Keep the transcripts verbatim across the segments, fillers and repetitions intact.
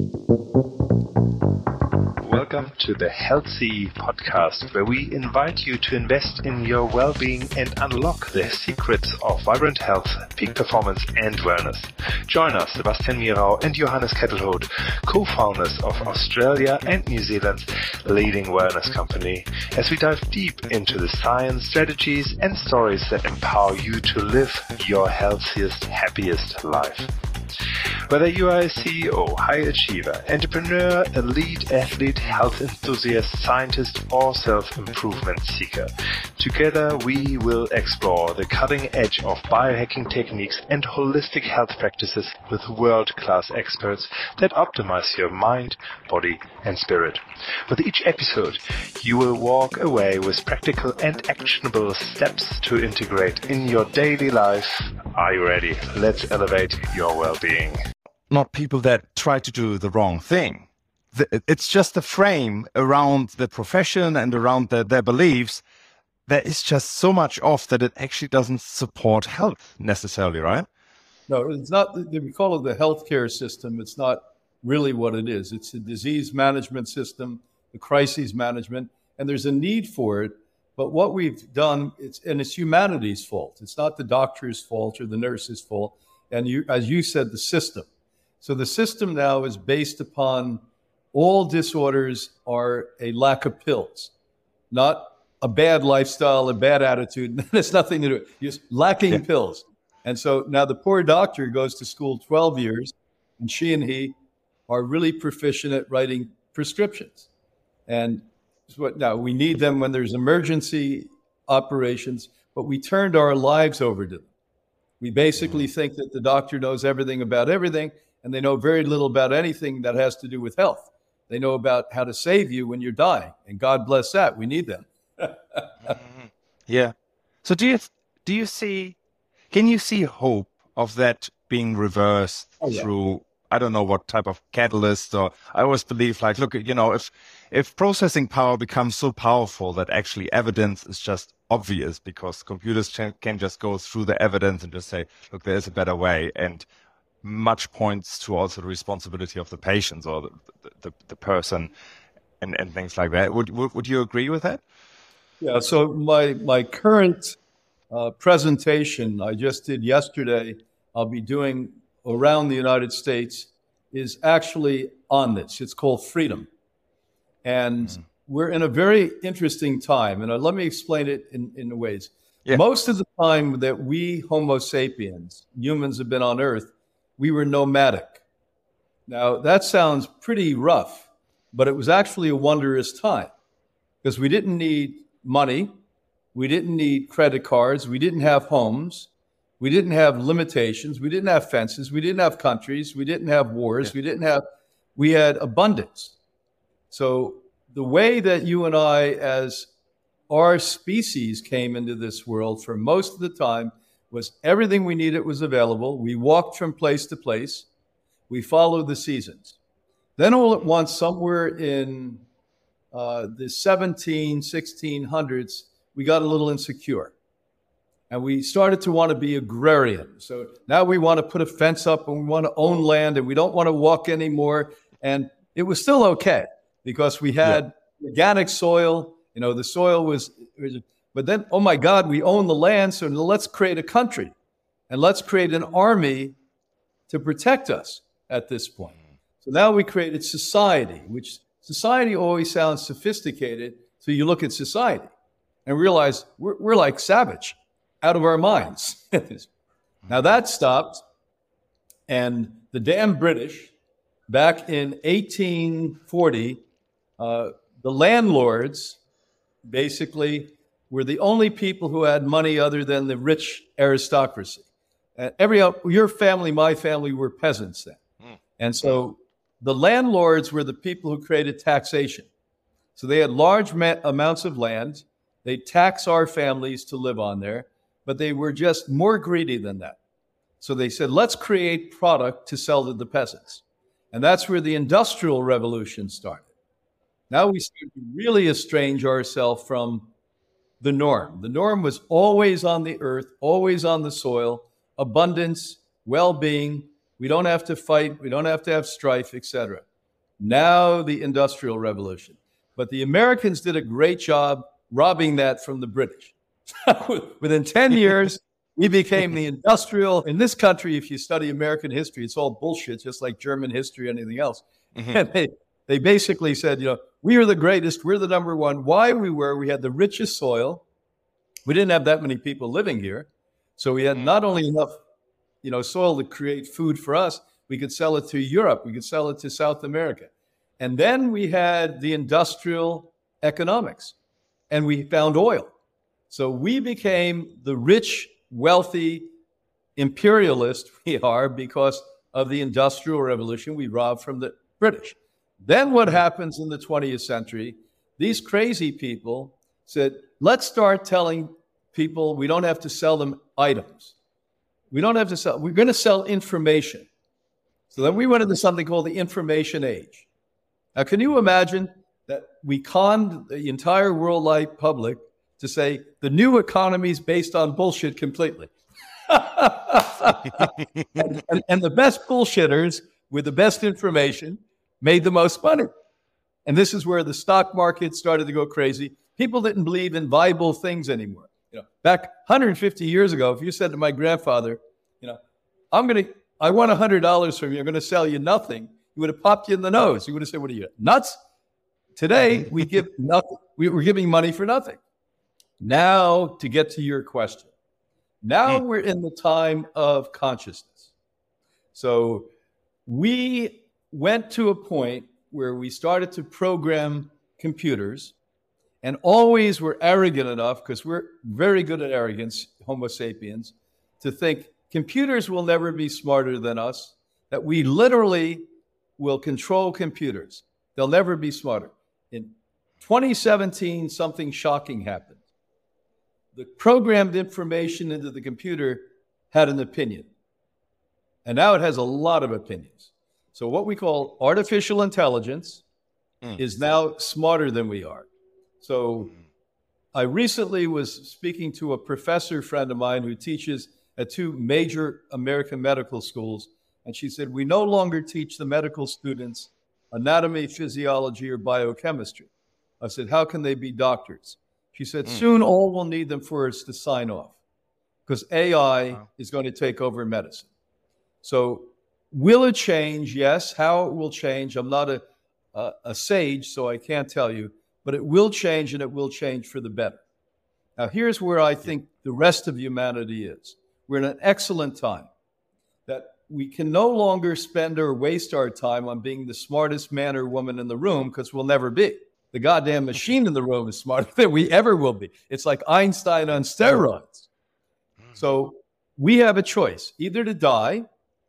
Welcome to the Healthy Podcast, where we invite you to invest in your well-being and unlock the secrets of vibrant health, peak performance, and wellness. Join us, Sebastian Mirau and Johannes Kettelhout, co-founders of Australia and New Zealand's leading wellness company, as we dive deep into the science, strategies, and stories that empower you to live your healthiest, happiest life. Whether you are a C E O, high achiever, entrepreneur, elite athlete, health enthusiast, scientist, or self-improvement seeker, together we will explore the cutting edge of biohacking techniques and holistic health practices with world-class experts that optimize your mind, body, and spirit. With each episode, you will walk away with practical and actionable steps to integrate in your daily life. Are you ready? Let's elevate your well-being. Not people that try to do the wrong thing. It's just the frame around the profession and around the, their beliefs. There is just so much off that it actually doesn't support health necessarily, right? No, it's not. We call it the healthcare system. It's not really what it is. It's a disease management system, the crises management, and there's a need for it. But what we've done, it's and it's humanity's fault. It's not the doctor's fault or the nurse's fault. And you, as you said, the system. So the system now is based upon all disorders are a lack of pills, not a bad lifestyle, a bad attitude. There's nothing to do with it. Just lacking yeah. pills. And so now the poor doctor goes to school twelve years, and she and he are really proficient at writing prescriptions. And what now we need them when there's emergency operations, but we turned our lives over to them. We basically mm-hmm. think that the doctor knows everything about everything, and they know very little about anything that has to do with health. They know about how to save you when you're dying, and God bless that. We need them. mm-hmm. Yeah. So do you do you see? Can you see hope of that being reversed oh, yeah. through? I don't know what type of catalyst, or I always believe like, look, you know, if if processing power becomes so powerful that actually evidence is just obvious because computers can, can just go through the evidence and just say, look, there is a better way, and much points to also the responsibility of the patients or the the, the person and, and things like that. Would, would would you agree with that? Yeah. So my my current uh, presentation I just did yesterday, I'll be doing around the United States, is actually on this. It's called Freedom. And mm. we're in a very interesting time. And uh, let me explain it in, in ways. Yeah. Most of the time that we Homo sapiens, humans have been on Earth, we were nomadic. Now, that sounds pretty rough, but it was actually a wondrous time because we didn't need money. We didn't need credit cards. We didn't have homes. We didn't have limitations. We didn't have fences. We didn't have countries. We didn't have wars. Yeah. We didn't have, we had abundance. So the way that you and I, as our species, came into this world for most of the time was everything we needed was available. We walked from place to place. We followed the seasons. Then all at once, somewhere in uh, the seventeen, sixteen hundreds, we got a little insecure. And we started to want to be agrarian. So now we want to put a fence up and we want to own land and we don't want to walk anymore. And it was still okay because we had yeah. organic soil. You know, the soil was, but then, oh my God, we own the land. So let's create a country and let's create an army to protect us at this point. So now we created society, which society always sounds sophisticated. So you look at society and realize we're, we're like savage. Out of our minds. Now that stopped, and the damn British, back in eighteen forty, uh, the landlords basically were the only people who had money other than the rich aristocracy. Uh, every your family, my family, were peasants then, mm. and so the landlords were the people who created taxation. So they had large ma- amounts of land. They tax our families to live on there. But they were just more greedy than that. So they said, let's create product to sell to the peasants. And that's where the Industrial Revolution started. Now we start to really estrange ourselves from the norm. The norm was always on the earth, always on the soil, abundance, well-being. We don't have to fight. We don't have to have strife, et cetera. Now the Industrial Revolution. But the Americans did a great job robbing that from the British. Within ten years, we became the industrial. In this country, if you study American history, it's all bullshit, just like German history or anything else. Mm-hmm. And they, they basically said, you know, we are the greatest. We're the number one. Why we were, we had the richest soil. We didn't have that many people living here. So we had not only enough, you know, soil to create food for us, we could sell it to Europe. We could sell it to South America. And then we had the industrial economics, and we found oil. So we became the rich, wealthy imperialist we are because of the Industrial Revolution we robbed from the British. Then what happens in the twentieth century? These crazy people said, let's start telling people we don't have to sell them items. We don't have to sell, we're going to sell information. So then we went into something called the information age. Now, can you imagine that we conned the entire worldwide public to say the new economy is based on bullshit completely? and, and, and the best bullshitters with the best information made the most money. And this is where the stock market started to go crazy. People didn't believe in viable things anymore. You know, back one hundred fifty years ago, if you said to my grandfather, you know, I'm going to, I want one hundred dollars from you, I'm going to sell you nothing, he would have popped you in the nose. He would have said, what are you, nuts? Today, we give nothing. We're giving money for nothing. Now, to get to your question, now we're in the time of consciousness. So we went to a point where we started to program computers, and always were arrogant enough, because we're very good at arrogance, Homo sapiens, to think computers will never be smarter than us, that we literally will control computers. They'll never be smarter. In twenty seventeen, something shocking happened. The programmed information into the computer had an opinion. And now it has a lot of opinions. So what we call artificial intelligence mm. is now smarter than we are. So I recently was speaking to a professor friend of mine who teaches at two major American medical schools. And she said, we no longer teach the medical students anatomy, physiology, or biochemistry. I said, how can they be doctors? She said, mm. soon all we'll need them for is to sign off, because A I wow. is going to take over medicine. So will it change? Yes. How it will change? I'm not a, a, a sage, so I can't tell you, but it will change, and it will change for the better. Now, here's where I think the rest of humanity is. We're in an excellent time that we can no longer spend or waste our time on being the smartest man or woman in the room, because we'll never be. The goddamn machine in the room is smarter than we ever will be. It's like Einstein on steroids. So we have a choice, either to die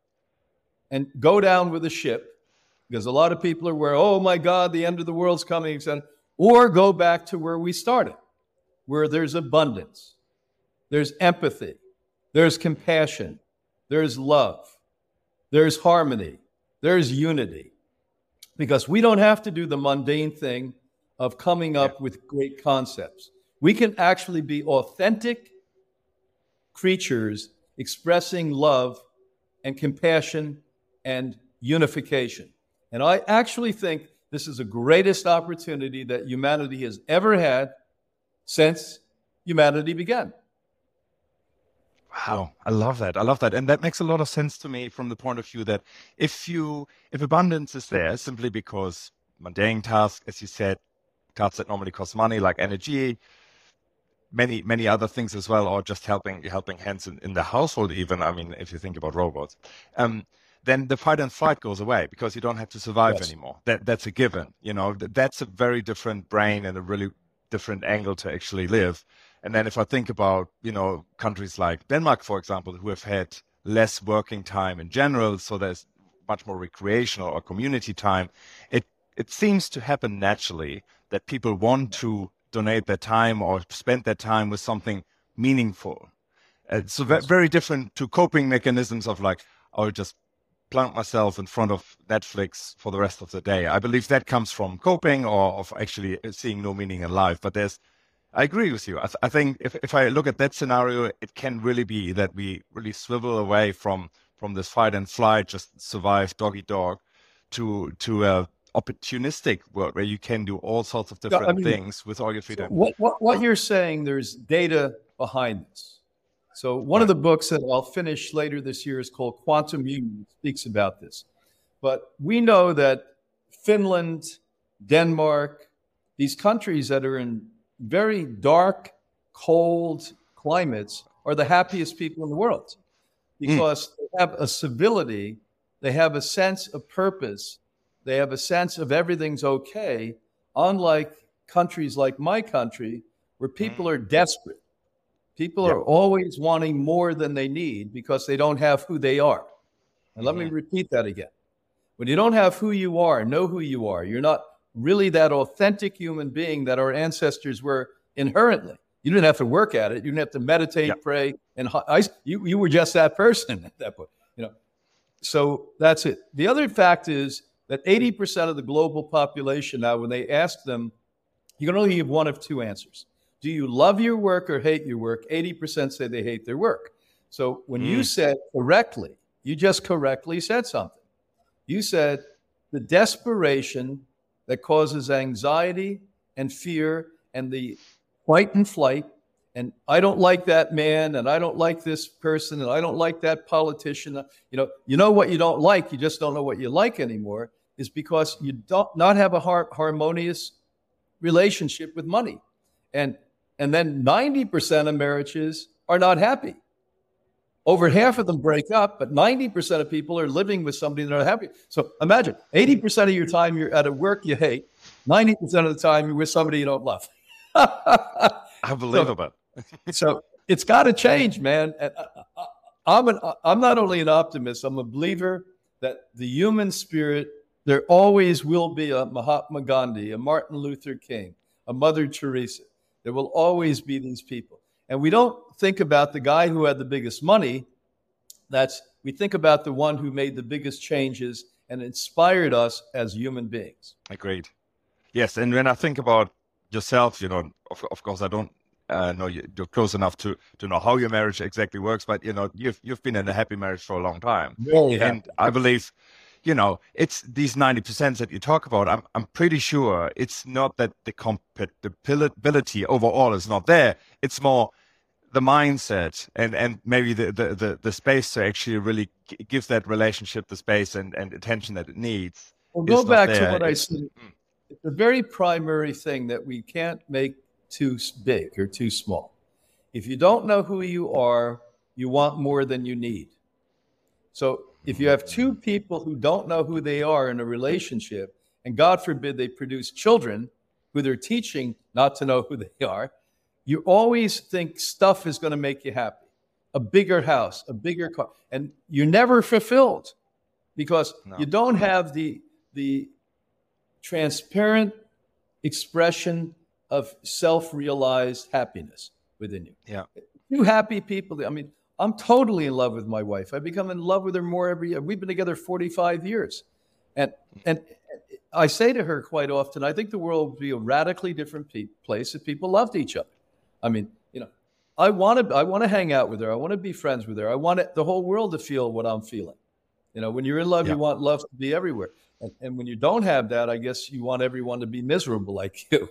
and go down with a ship, because a lot of people are where, oh my God, the end of the world's coming, et cetera, or go back to where we started, where there's abundance, there's empathy, there's compassion, there's love, there's harmony, there's unity. Because we don't have to do the mundane thing of coming up yeah. with great concepts. We can actually be authentic creatures expressing love and compassion and unification. And I actually think this is the greatest opportunity that humanity has ever had since humanity began. Wow, I love that. I love that. And that makes a lot of sense to me from the point of view that if you, if abundance is there simply because mundane tasks, as you said, tasks that normally cost money, like energy, many, many other things as well, or just helping, helping hands in, in the household even, I mean, if you think about robots, um, then the fight and flight goes away because you don't have to survive yes. anymore. That, that's a given. You know, that's a very different brain and a really different angle to actually live. And then if I think about, you know, countries like Denmark, for example, who have had less working time in general, so there's much more recreational or community time, it, it seems to happen naturally that people want to donate their time or spend their time with something meaningful. Uh, so ve- very different to coping mechanisms of like, I'll just plunk myself in front of Netflix for the rest of the day. I believe that comes from coping or of actually seeing no meaning in life. But there's I agree with you. I, th- I think if, if I look at that scenario, it can really be that we really swivel away from, from this fight and flight, just survive dog eat dog, to to uh, opportunistic world where you can do all sorts of Yeah, different I mean, things with all your free so time. what, what, what you're saying, there's data behind this. So one of Right. the books that I'll finish later this year is called Quantum Union. It speaks about this. But we know that Finland, Denmark, these countries that are in very dark, cold climates are the happiest people in the world because they have a civility, they have a sense of purpose, they have a sense of everything's okay, unlike countries like my country where people are desperate. People Yeah. are always wanting more than they need because they don't have who they are. And let me repeat that again. When you don't have who you are, know who you are, you're not really that authentic human being that our ancestors were inherently. You didn't have to work at it. You didn't have to meditate, Yeah. pray, and hi- I, you, you were just that person at that point. You know, so that's it. The other fact is that eighty percent of the global population now, when they ask them, you can only give one of two answers. Do you love your work or hate your work? eighty percent say they hate their work. So when you said correctly, you just correctly said something. You said the desperation that causes anxiety and fear and the fight and flight, and I don't like that man, and I don't like this person, and I don't like that politician. You know, you know what you don't like, you just don't know what you like anymore, is because you don't not have a har- harmonious relationship with money. And and then ninety percent of marriages are not happy. Over half of them break up, but ninety percent of people are living with somebody they're not happy. So imagine eighty percent of your time you're at a work you hate, ninety percent of the time you're with somebody you don't love. Unbelievable. So, so it's got to change, man. And I, I, I'm an I'm not only an optimist, I'm a believer that the human spirit, there always will be a Mahatma Gandhi, a Martin Luther King, a Mother Teresa. There will always be these people. And we don't think about the guy who had the biggest money. That's we think about the one who made the biggest changes and inspired us as human beings. Agreed. Yes, and when I think about yourself, you know, of, of course, I don't uh, know you, you're close enough to to know how your marriage exactly works, but you know, you've you've been in a happy marriage for a long time, Very happy. and I believe, you know, it's these ninety percent that you talk about. I'm I'm pretty sure it's not that the compatibility overall is not there. It's more the mindset and and maybe the the the, the space to actually really g- give that relationship the space and and attention that it needs. Well, is go not back to there. what I It's- said. It's a very primary thing that we can't make too s- big or too small. If you don't know who you are, you want more than you need. So if you have two people who don't know who they are in a relationship, and God forbid they produce children who they're teaching not to know who they are, you always think stuff is going to make you happy. A bigger house, a bigger car, and you're never fulfilled because No. you don't have the the transparent expression of self-realized happiness within you. Yeah. Two happy people. I mean, I'm totally in love with my wife. I become in love with her more every year. We've been together forty-five years. And and I say to her quite often, I think the world would be a radically different pe- place if people loved each other. I mean, you know, I want to I want to hang out with her. I want to be friends with her. I want it, the whole world to feel what I'm feeling. You know, when you're in love, Yeah. you want love to be everywhere. And, and when you don't have that, I guess you want everyone to be miserable like you.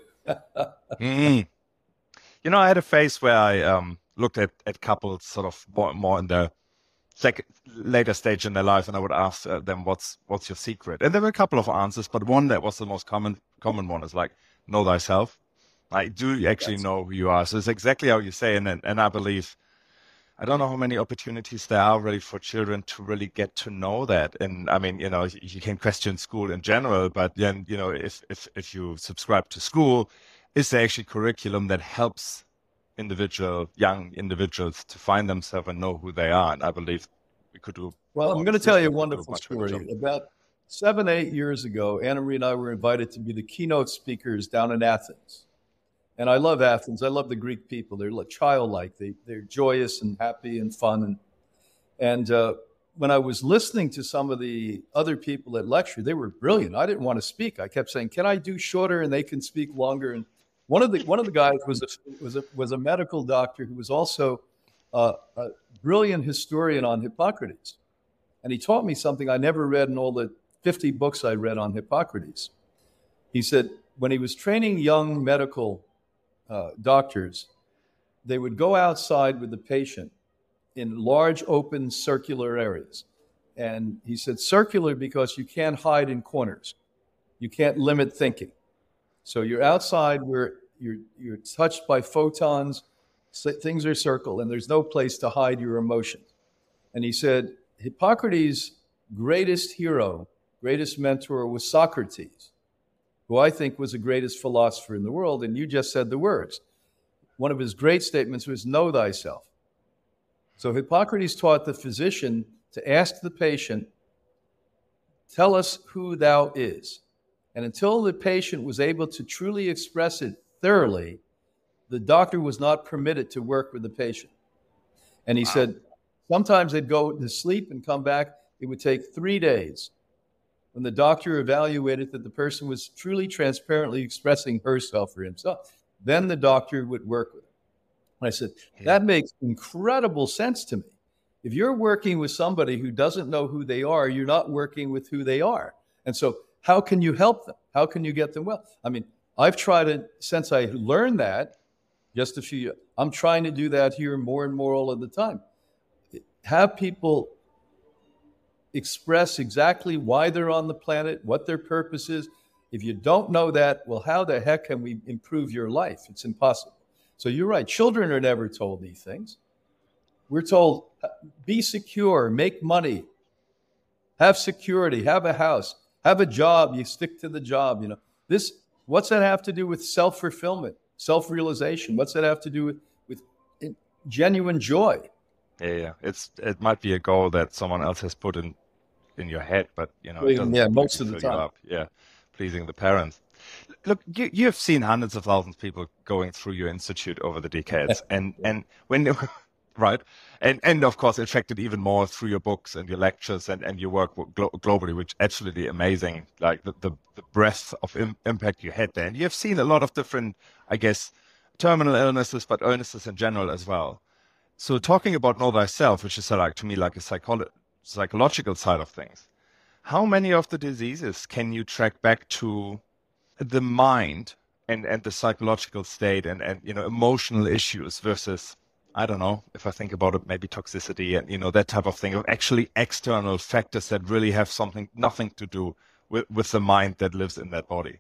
Mm. You know, I had a phase where I um, looked at, at couples sort of more, more in the second, later stage in their life, and I would ask uh, them, "What's what's your secret?" And there were a couple of answers, but one that was the most common common one is like, "Know thyself." Like, do you actually That's- know who you are? So it's exactly how you say, and and I believe. I don't know how many opportunities there are really for children to really get to know that. And I mean, you know, you, you can question school in general, but then, you know, if, if, if you subscribe to school, is there actually curriculum that helps individual, young individuals to find themselves and know who they are? And I believe we could do. Well, I'm more going to tell you a we could do wonderful much better story. job. About seven, eight years ago, Anna Marie and I were invited to be the keynote speakers down in Athens. And I love Athens. I love the Greek people. They're like childlike. They, they're joyous and happy and fun. And, and uh, when I was listening to some of the other people that lecture, they were brilliant. I didn't want to speak. I kept saying, "Can I do shorter?" And they can speak longer. And one of the one of the guys was a, was a, was a medical doctor who was also uh, a brilliant historian on Hippocrates. And he taught me something I never read in all the fifty books I read on Hippocrates. He said when he was training young medical uh, doctors, they would go outside with the patient in large open circular areas. And he said circular because you can't hide in corners. You can't limit thinking. So you're outside where you're, you're touched by photons, things are circle, and there's no place to hide your emotions. And he said Hippocrates' greatest hero, greatest mentor was Socrates, who I think was the greatest philosopher in the world. And you just said the words. One of his great statements was, know thyself. So Hippocrates taught the physician to ask the patient, tell us who thou is. And until the patient was able to truly express it thoroughly, the doctor was not permitted to work with the patient. And he wow. said, sometimes they'd go to sleep and come back. It would take three days. When the doctor evaluated that the person was truly transparently expressing herself or himself, then the doctor would work with him. And I said, that makes incredible sense to me. If you're working with somebody who doesn't know who they are, you're not working with who they are. And so how can you help them? How can you get them well? I mean, I've tried it since I learned that just a few years. I'm trying to do that here more and more all of the time. Have people express exactly why they're on the planet, what their purpose is. If you don't know that, well, how the heck can we improve your life? It's impossible. So you're right. Children are never told these things. We're told, be secure, make money, have security, have a house, have a job. You stick to the job. You know, this, what's that have to do with self-fulfillment, self-realization? What's that have to do with, with genuine joy? Yeah, yeah. It's, it might be a goal that someone else has put in, in your head, but you know, it doesn't yeah, most of the time. Up. Yeah. Pleasing the parents. Look, you, you've seen hundreds of thousands of people going through your institute over the decades, and and when right, and and of course affected even more through your books and your lectures and, and your work glo globally, which absolutely amazing. Like the the, the breadth of im impact you had there, and you've seen a lot of different, I guess, terminal illnesses, but illnesses in general as well. So talking about know thyself, which is uh, like to me like a psycholo psychological side of things. How many of the diseases can you track back to the mind and, and the psychological state and, and, you know, emotional issues versus, I don't know, if I think about it, maybe toxicity and, you know, that type of thing of actually external factors that really have something, nothing to do with, with the mind that lives in that body?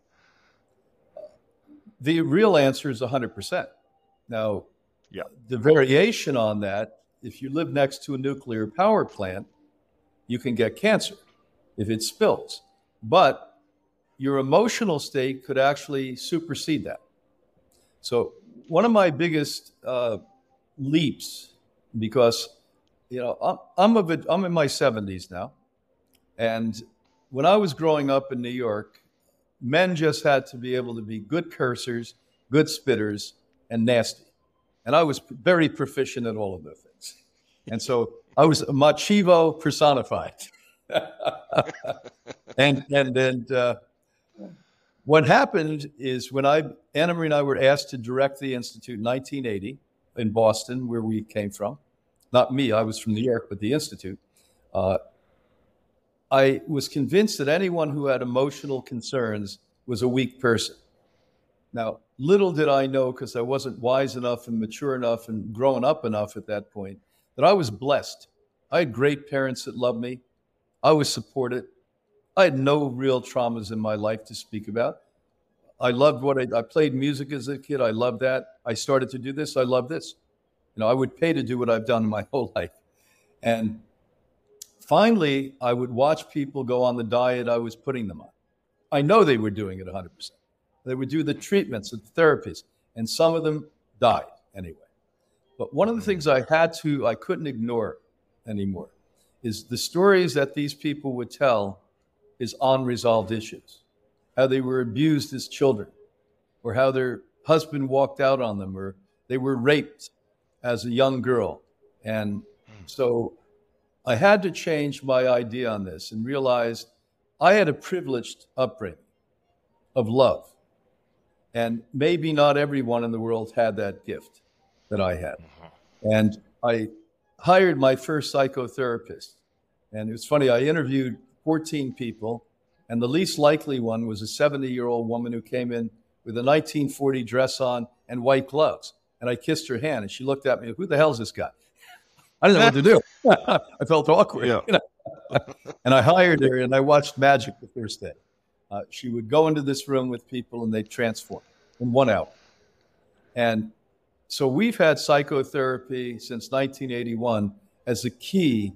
The real answer is one hundred percent. Now, yeah. the variation on that, if you live next to a nuclear power plant, you can get cancer if it spills. But your emotional state could actually supersede that. So one of my biggest uh, leaps, because you know I'm I'm, a bit, I'm in my seventies now, and when I was growing up in New York, men just had to be able to be good cursors, good spitters, and nasty, and I was very proficient at all of those things, and so I was a machivo personified. and and and uh, what happened is when I Anna Marie and I were asked to direct the institute in nineteen eighty in Boston, where we came from. Not me, I was from New York, but the institute. Uh, I was convinced that anyone who had emotional concerns was a weak person. Now, little did I know, because I wasn't wise enough and mature enough and grown up enough at that point, that I was blessed. I had great parents that loved me. I was supported. I had no real traumas in my life to speak about. I loved what I, I played music as a kid. I loved that. I started to do this. I love this. You know, I would pay to do what I've done my whole life. And finally, I would watch people go on the diet I was putting them on. I know they were doing it one hundred percent. They would do the treatments, the therapies, and some of them died anyway. But one of the things I had to, I couldn't ignore anymore, is the stories that these people would tell is unresolved issues. How they were abused as children, or how their husband walked out on them, or they were raped as a young girl. And so I had to change my idea on this and realized I had a privileged upbringing of love. And maybe not everyone in the world had that gift that I had. And I hired my first psychotherapist. And it was funny, I interviewed fourteen people, And the least likely one was a seventy-year-old woman who came in with a nineteen forty dress on and white gloves. And I kissed her hand, and she looked at me, who the hell is this guy? I didn't know what to do. I felt awkward. Yeah. You know? And I hired her, and I watched magic the first day. Uh, she would go into this room with people, and they'd transform in one hour. And so we've had psychotherapy since nineteen eighty-one as a key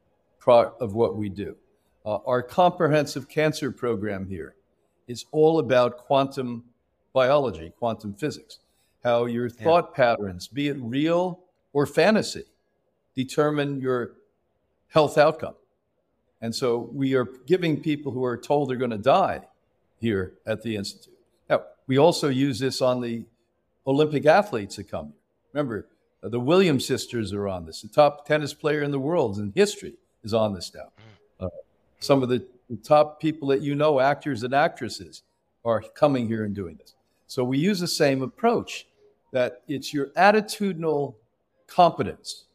part of what we do. Uh, our comprehensive cancer program here is all about quantum biology, quantum physics, how your thought yeah. patterns, be it real or fantasy, determine your health outcome. And so we are giving people who are told they're going to die here at the Institute. Now, we also use this on the Olympic athletes that come here. Remember, uh, the Williams sisters are on this. The top tennis player in the world in history is on this now. Uh, some of the, the top people that you know, actors and actresses, are coming here and doing this. So we use the same approach, that it's your attitudinal competence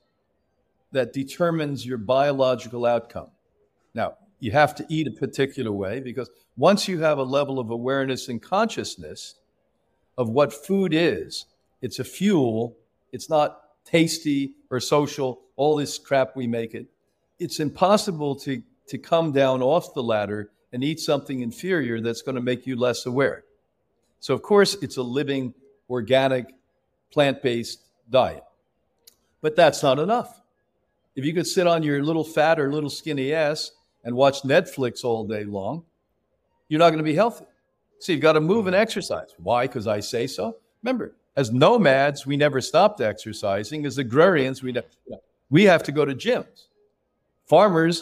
that determines your biological outcome. Now, you have to eat a particular way, because once you have a level of awareness and consciousness of what food is, it's a fuel, it's not tasty or social, all this crap we make it. It's impossible to, to come down off the ladder and eat something inferior that's going to make you less aware. So, of course, it's a living, organic, plant-based diet. But that's not enough. If you could sit on your little fat or little skinny ass and watch Netflix all day long, you're not going to be healthy. So you've got to move and exercise. Why? Because I say so? Remember, as nomads, we never stopped exercising. As agrarians, we, ne- we have to go to gyms. Farmers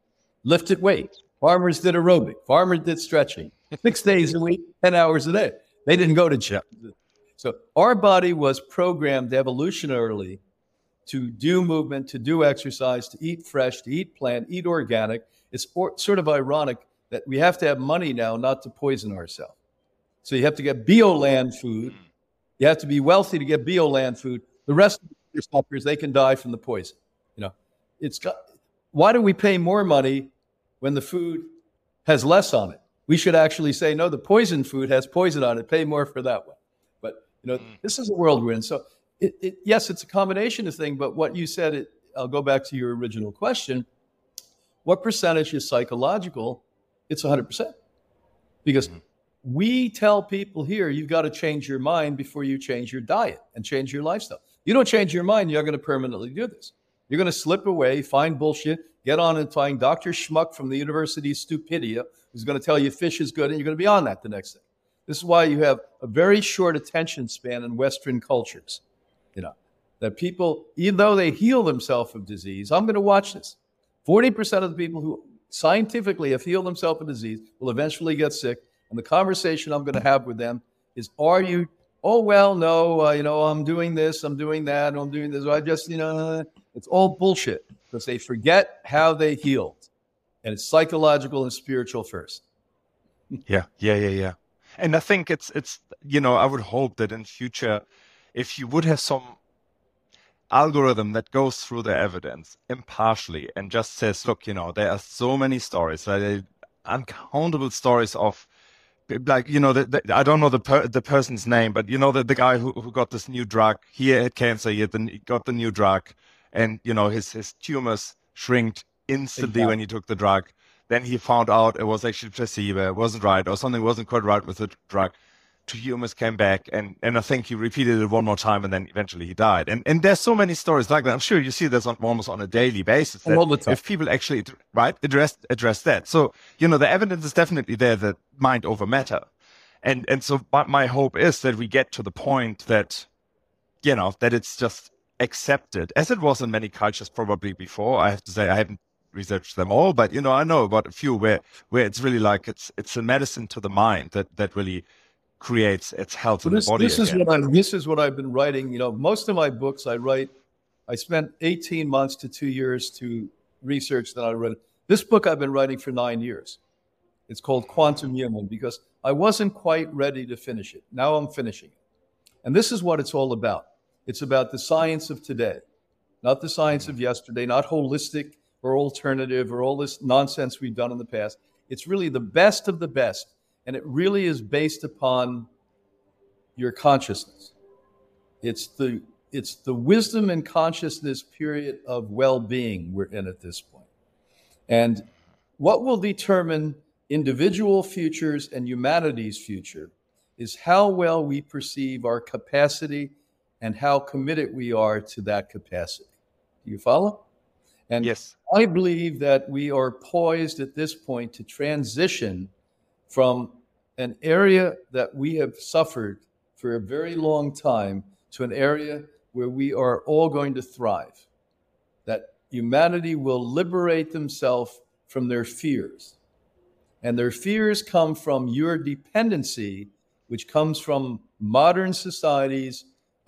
lifted weights. Farmers did aerobic. Farmers did stretching. Six days a week, ten hours a day. They didn't go to gym. So our body was programmed evolutionarily to do movement, to do exercise, to eat fresh, to eat plant, eat organic. It's or, sort of ironic that we have to have money now not to poison ourselves. So you have to get Bioland food. You have to be wealthy to get Bioland food. The rest of the suckers, they can die from the poison. You know, it's got, why do we pay more money when the food has less on it? We should actually say, no, the poison food has poison on it. Pay more for that one. But, you know, mm. this is a world we're in. So, it, it, yes, it's a combination of things. But what you said, it, I'll go back to your original question. What percentage is psychological? It's one hundred percent. Because mm. we tell people here, you've got to change your mind before you change your diet and change your lifestyle. You don't change your mind, you're going to permanently do this. You're going to slip away, find bullshit, get on and find Doctor Schmuck from the University of Stupidia who's going to tell you fish is good, and you're going to be on that the next day. This is why you have a very short attention span in Western cultures. You know, that people, even though they heal themselves of disease, I'm going to watch this. forty percent of the people who scientifically have healed themselves of disease will eventually get sick. And the conversation I'm going to have with them is, are you, oh, well, no, uh, you know, I'm doing this, I'm doing that, I'm doing this. I just, you know, it's all bullshit, because they forget how they healed. And it's psychological and spiritual first. Yeah, yeah, yeah, yeah. And I think it's, it's, you know, I would hope that in future, if you would have some algorithm that goes through the evidence impartially and just says, look, you know, there are so many stories, like, uncountable stories of, like, you know, the, the, I don't know the per, the person's name, but, you know, the, the guy who, who got this new drug, he had cancer, he, had the, he got the new drug, and, you know, his, his tumors shrinked instantly exactly. when he took the drug. Then he found out it was actually placebo, it wasn't right, or something wasn't quite right with the drug. Tumors came back, and, and I think he repeated it one more time, and then eventually he died. And and there's so many stories like that. I'm sure you see this on, almost on a daily basis. That all the time. If people actually right address address that, so you know the evidence is definitely there that mind over matter, and and so my, my hope is that we get to the point that, you know, that it's just accepted, as it was in many cultures probably before. I have to say I haven't researched them all, but you know I know about a few where where it's really like it's it's a medicine to the mind that that really creates its health in this, the body. This is again. what I this is what I've been writing. You know, most of my books I write. I spent eighteen months to two years to research that I read. This book I've been writing for nine years. It's called Quantum Human, because I wasn't quite ready to finish it. Now I'm finishing it, and this is what it's all about. It's about the science of today, not the science of yesterday, not holistic or alternative or all this nonsense we've done in the past. It's really the best of the best. And it really is based upon your consciousness. It's the it's the wisdom and consciousness period of well-being we're in at this point. And what will determine individual futures and humanity's future is how well we perceive our capacity and how committed we are to that capacity. Do you follow? And Yes. I believe that we are poised at this point to transition from an area that we have suffered for a very long time to an area where we are all going to thrive, that humanity will liberate themselves from their fears. And their fears come from your dependency, which comes from modern society's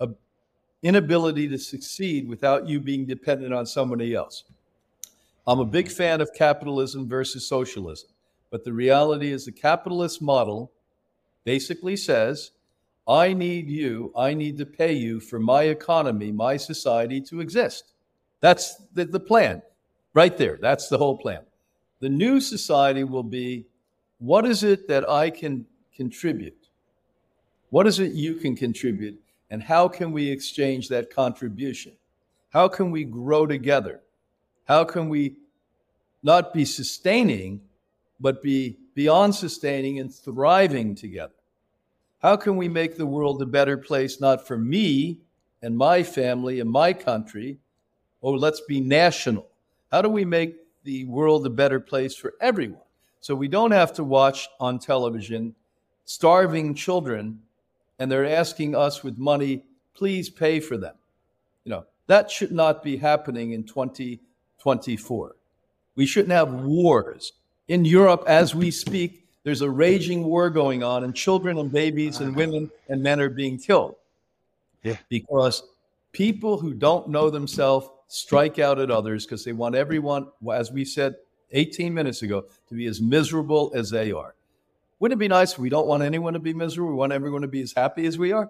inability to succeed without you being dependent on somebody else. I'm a big fan of capitalism versus socialism, but the reality is the capitalist model basically says, I need you, I need to pay you for my economy, my society to exist. That's the, the plan right there. That's the whole plan. The new society will be, what is it that I can contribute? What is it you can contribute? And how can we exchange that contribution? How can we grow together? How can we not be sustaining, but be beyond sustaining and thriving together? How can we make the world a better place, not for me and my family and my country? Oh, let's be national. How do we make the world a better place for everyone? So we don't have to watch on television starving children and they're asking us with money, please pay for them. You know, that should not be happening in twenty twenty-four. We shouldn't have wars. In Europe, as we speak, there's a raging war going on, and children and babies and women and men are being killed. Yeah. Because people who don't know themselves strike out at others because they want everyone, as we said eighteen minutes ago, to be as miserable as they are. Wouldn't it be nice if we don't want anyone to be miserable? We want everyone to be as happy as we are?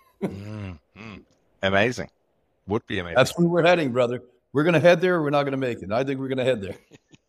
Mm-hmm. Amazing. Would be amazing. That's where we're heading, brother. We're going to head there or we're not going to make it. I think we're going to head there.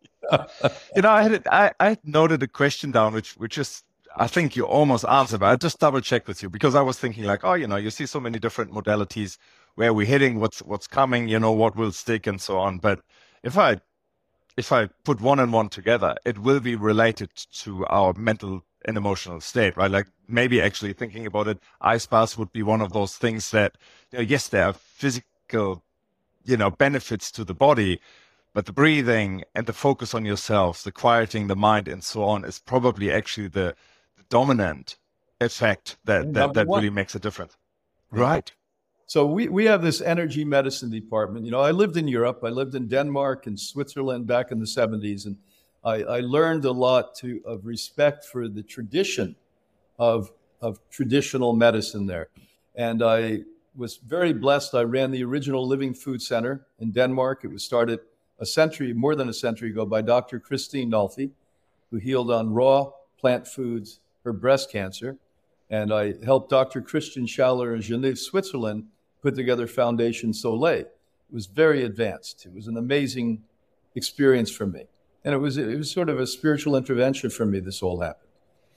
You know, I had it, I, I noted a question down, which which is, I think you almost answered, but I just double checked with you because I was thinking like, oh, you know, you see so many different modalities, where we're heading, what's what's coming, you know, what will stick and so on. But if I if I put one and one together, it will be related to our mental and emotional state, right? Like maybe actually thinking about it, ice baths would be one of those things that, you know, yes, there are physical, you know, benefits to the body, but the breathing and the focus on yourself, the quieting the mind and so on is probably actually the, the dominant effect that, that, that really makes a difference. Right. So we, we have this energy medicine department. You know, I lived in Europe. I lived in Denmark and Switzerland back in the seventies. And I, I learned a lot to, of respect for the tradition of, of traditional medicine there. And I was very blessed. I ran the original Living Food Center in Denmark. It was started a century, more than a century ago, by Doctor Christine Nolfi, who healed on raw plant foods her breast cancer. And I helped Doctor Christian Schaller in Geneva, Switzerland, put together Foundation Soleil. It was very advanced. It was an amazing experience for me. And it was, it was sort of a spiritual intervention for me, this all happened.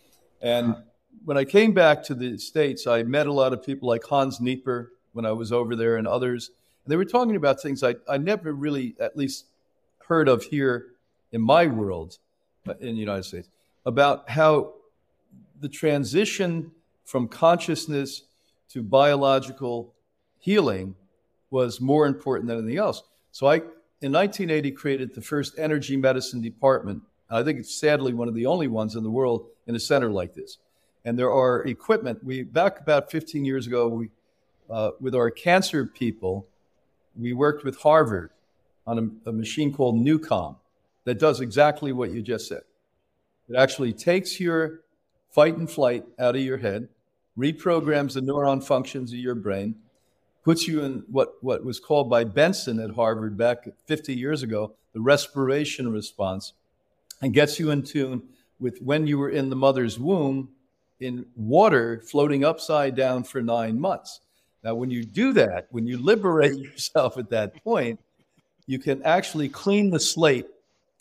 And when I came back to the States, I met a lot of people like Hans Nieper when I was over there and others. And they were talking about things I, I never really, at least, heard of here in my world, in the United States, about how the transition from consciousness to biological healing was more important than anything else. So I, in nineteen eighty, created the first energy medicine department. I think it's sadly one of the only ones in the world in a center like this. And there are equipment. We, back about fifteen years ago, we, uh, with our cancer people, we worked with Harvard on a, a machine called Newcom that does exactly what you just said. It actually takes your fight and flight out of your head, reprograms the neuron functions of your brain, puts you in what, what was called by Benson at Harvard back fifty years ago, the respiration response, and gets you in tune with when you were in the mother's womb in water floating upside down for nine months. Now, when you do that, when you liberate yourself at that point, you can actually clean the slate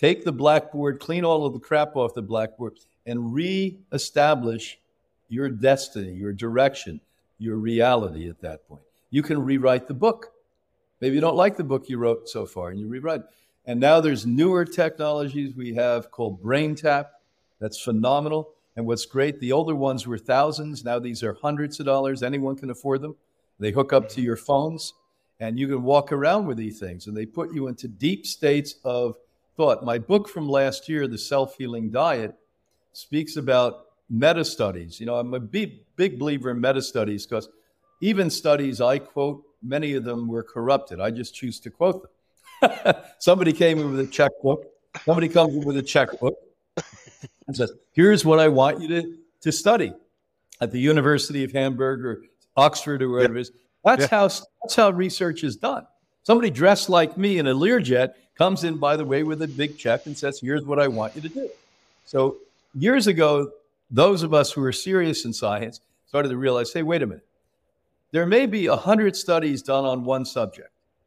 take the blackboard, clean all of the crap off the blackboard, and re-establish your destiny, your direction, your reality at that point. You can rewrite the book. Maybe you don't like the book you wrote so far, and you rewrite it. And now there's newer technologies we have called BrainTap. That's phenomenal. And what's great, the older ones were thousands. Now these are hundreds of dollars. Anyone can afford them. They hook up to your phones, and you can walk around with these things, and they put you into deep states of thought. My book from last year, The Self-Healing Diet, speaks about meta-studies. You know, I'm a big, big believer in meta-studies because even studies I quote, many of them were corrupted. I just choose to quote them. Somebody came in with a checkbook. Somebody comes in with a checkbook and says, here's what I want you to, to study at the University of Hamburg or Oxford or wherever yeah. it is. That's, yeah. how, that's how research is done. Somebody dressed like me in a Learjet comes in, by the way, with a big check and says, here's what I want you to do. So years ago, those of us who are serious in science started to realize, hey, wait a minute. There may be one hundred studies done on one subject.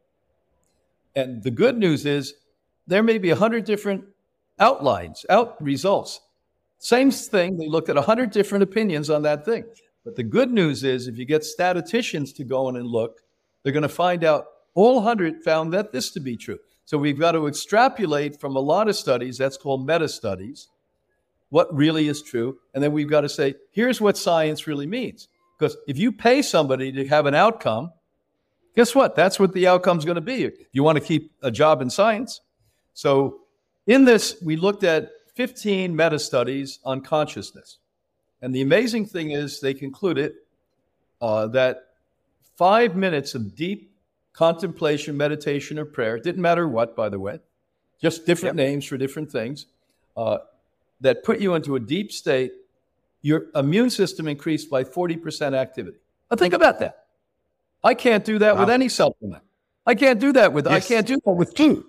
And the good news is there may be one hundred different outlines, out results. Same thing, they looked at one hundred different opinions on that thing. But the good news is if you get statisticians to go in and look, they're going to find out all one hundred found that this to be true. So we've got to extrapolate from a lot of studies, that's called meta-studies, what really is true. And then we've got to say, here's what science really means. Because if you pay somebody to have an outcome, guess what? That's what the outcome's going to be. You want to keep a job in science. So in this, we looked at fifteen meta-studies on consciousness. And the amazing thing is they concluded uh, that five minutes of deep contemplation, meditation, or prayer, didn't matter what, by the way, just different yep. names for different things, uh, that put you into a deep state, your immune system increased by forty percent activity. Now think about that. I can't do that wow. with any supplement. I can't do that with, yes. I can't do that with food.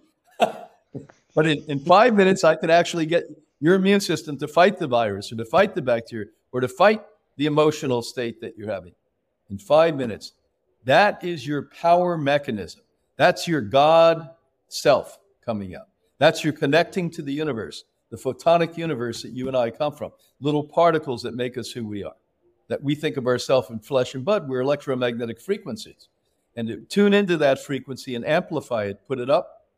But in, in five minutes, I could actually get your immune system to fight the virus or to fight the bacteria or to fight the emotional state that you're having. In five minutes. That is your power mechanism. That's your God self coming out. That's your connecting to the universe, the photonic universe that you and I come from, little particles that make us who we are, that we think of ourselves in flesh and blood. We're electromagnetic frequencies. And to tune into that frequency and amplify it, put it up,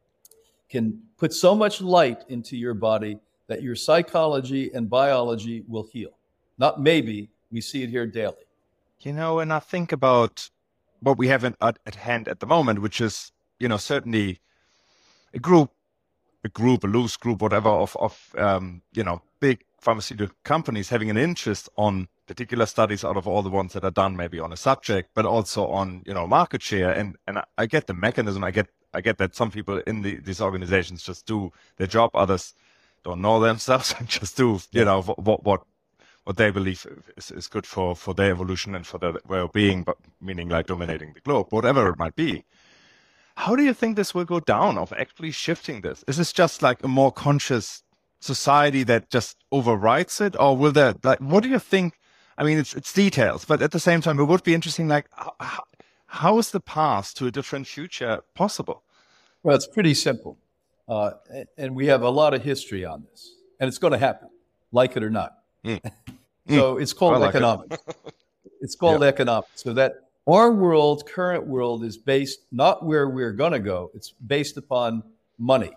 can put so much light into your body that your psychology and biology will heal. Not maybe, we see it here daily. You know, and I think about what we have in, at, at hand at the moment, which is, you know, certainly a group, a group, a loose group, whatever, of, of um, you know, big pharmaceutical companies having an interest on particular studies out of all the ones that are done maybe on a subject, but also on, you know, market share. And and I get the mechanism. I get I get that some people in the, these organizations just do their job. Others don't know themselves and just do, you know, what what what they believe is, is good for, for their evolution and for their well-being, but meaning like dominating the globe, whatever it might be. How do you think this will go down of actually shifting this? Is this just like a more conscious society that just overrides it? Or will there, like, what do you think? I mean, it's, it's details, but at the same time, it would be interesting, like, how, how is the path to a different future possible? Well, it's pretty simple. Uh, and we have a lot of history on this, and it's going to happen, like it or not. Mm. So it's called like economics. It. It's called yep. economics. So that our world, current world, is based not where we're going to go. It's based upon money.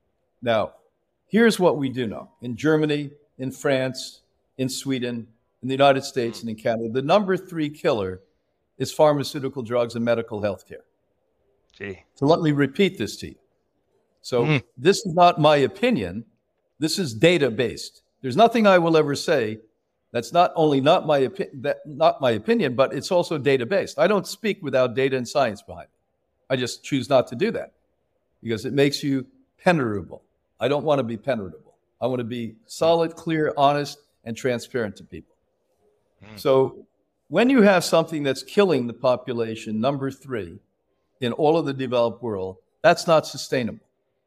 Now, here's what we do know. In Germany, in France, in Sweden, in the United States, and in Canada, the number three killer is pharmaceutical drugs and medical health care. Gee. So let me repeat this to you. So mm. this is not my opinion. This is data-based. There's nothing I will ever say that's not only not my, opi- that, not my opinion, but it's also data-based. I don't speak without data and science behind it. I just choose not to do that because it makes you penetrable. I don't want to be penetrable. I want to be solid, clear, honest, and transparent to people. Mm. So when you have something that's killing the population, number three, in all of the developed world, that's not sustainable.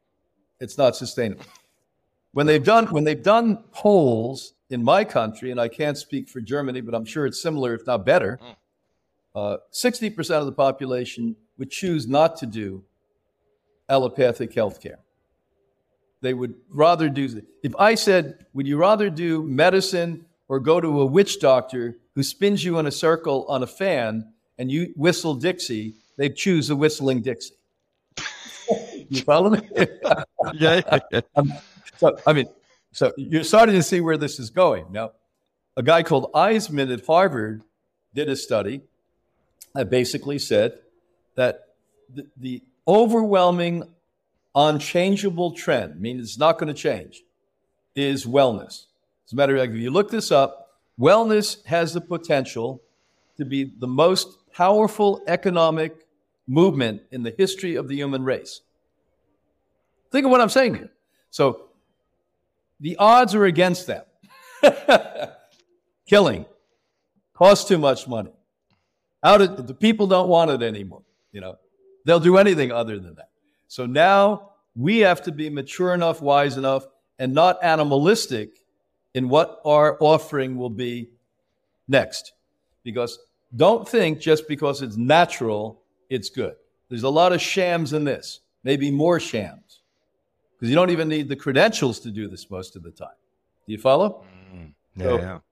It's not sustainable. When they've done when they've done polls in my country, and I can't speak for Germany, but I'm sure it's similar, if not better, uh, sixty percent of the population would choose not to do allopathic health care. they would rather do. If I said, would you rather do medicine or go to a witch doctor who spins you in a circle on a fan and you whistle Dixie, they'd choose a whistling Dixie. You follow me? Yeah. yeah. Um, so, I mean, so you're starting to see where this is going. Now, a guy called Eisman at Harvard did a study that basically said that the, the overwhelming, unchangeable trend, meaning it's not going to change, is wellness. As a matter of fact, if you look this up, wellness has the potential to be the most powerful economic movement in the history of the human race. Think of what I'm saying here. So the odds are against them. Killing costs too much money. Out of, the people don't want it anymore. You know, they'll do anything other than that. So now we have to be mature enough, wise enough, and not animalistic in what our offering will be next. Because don't think just because it's natural, it's good. There's a lot of shams in this, maybe more shams, because you don't even need the credentials to do this most of the time. Do you follow? Mm, yeah, so yeah.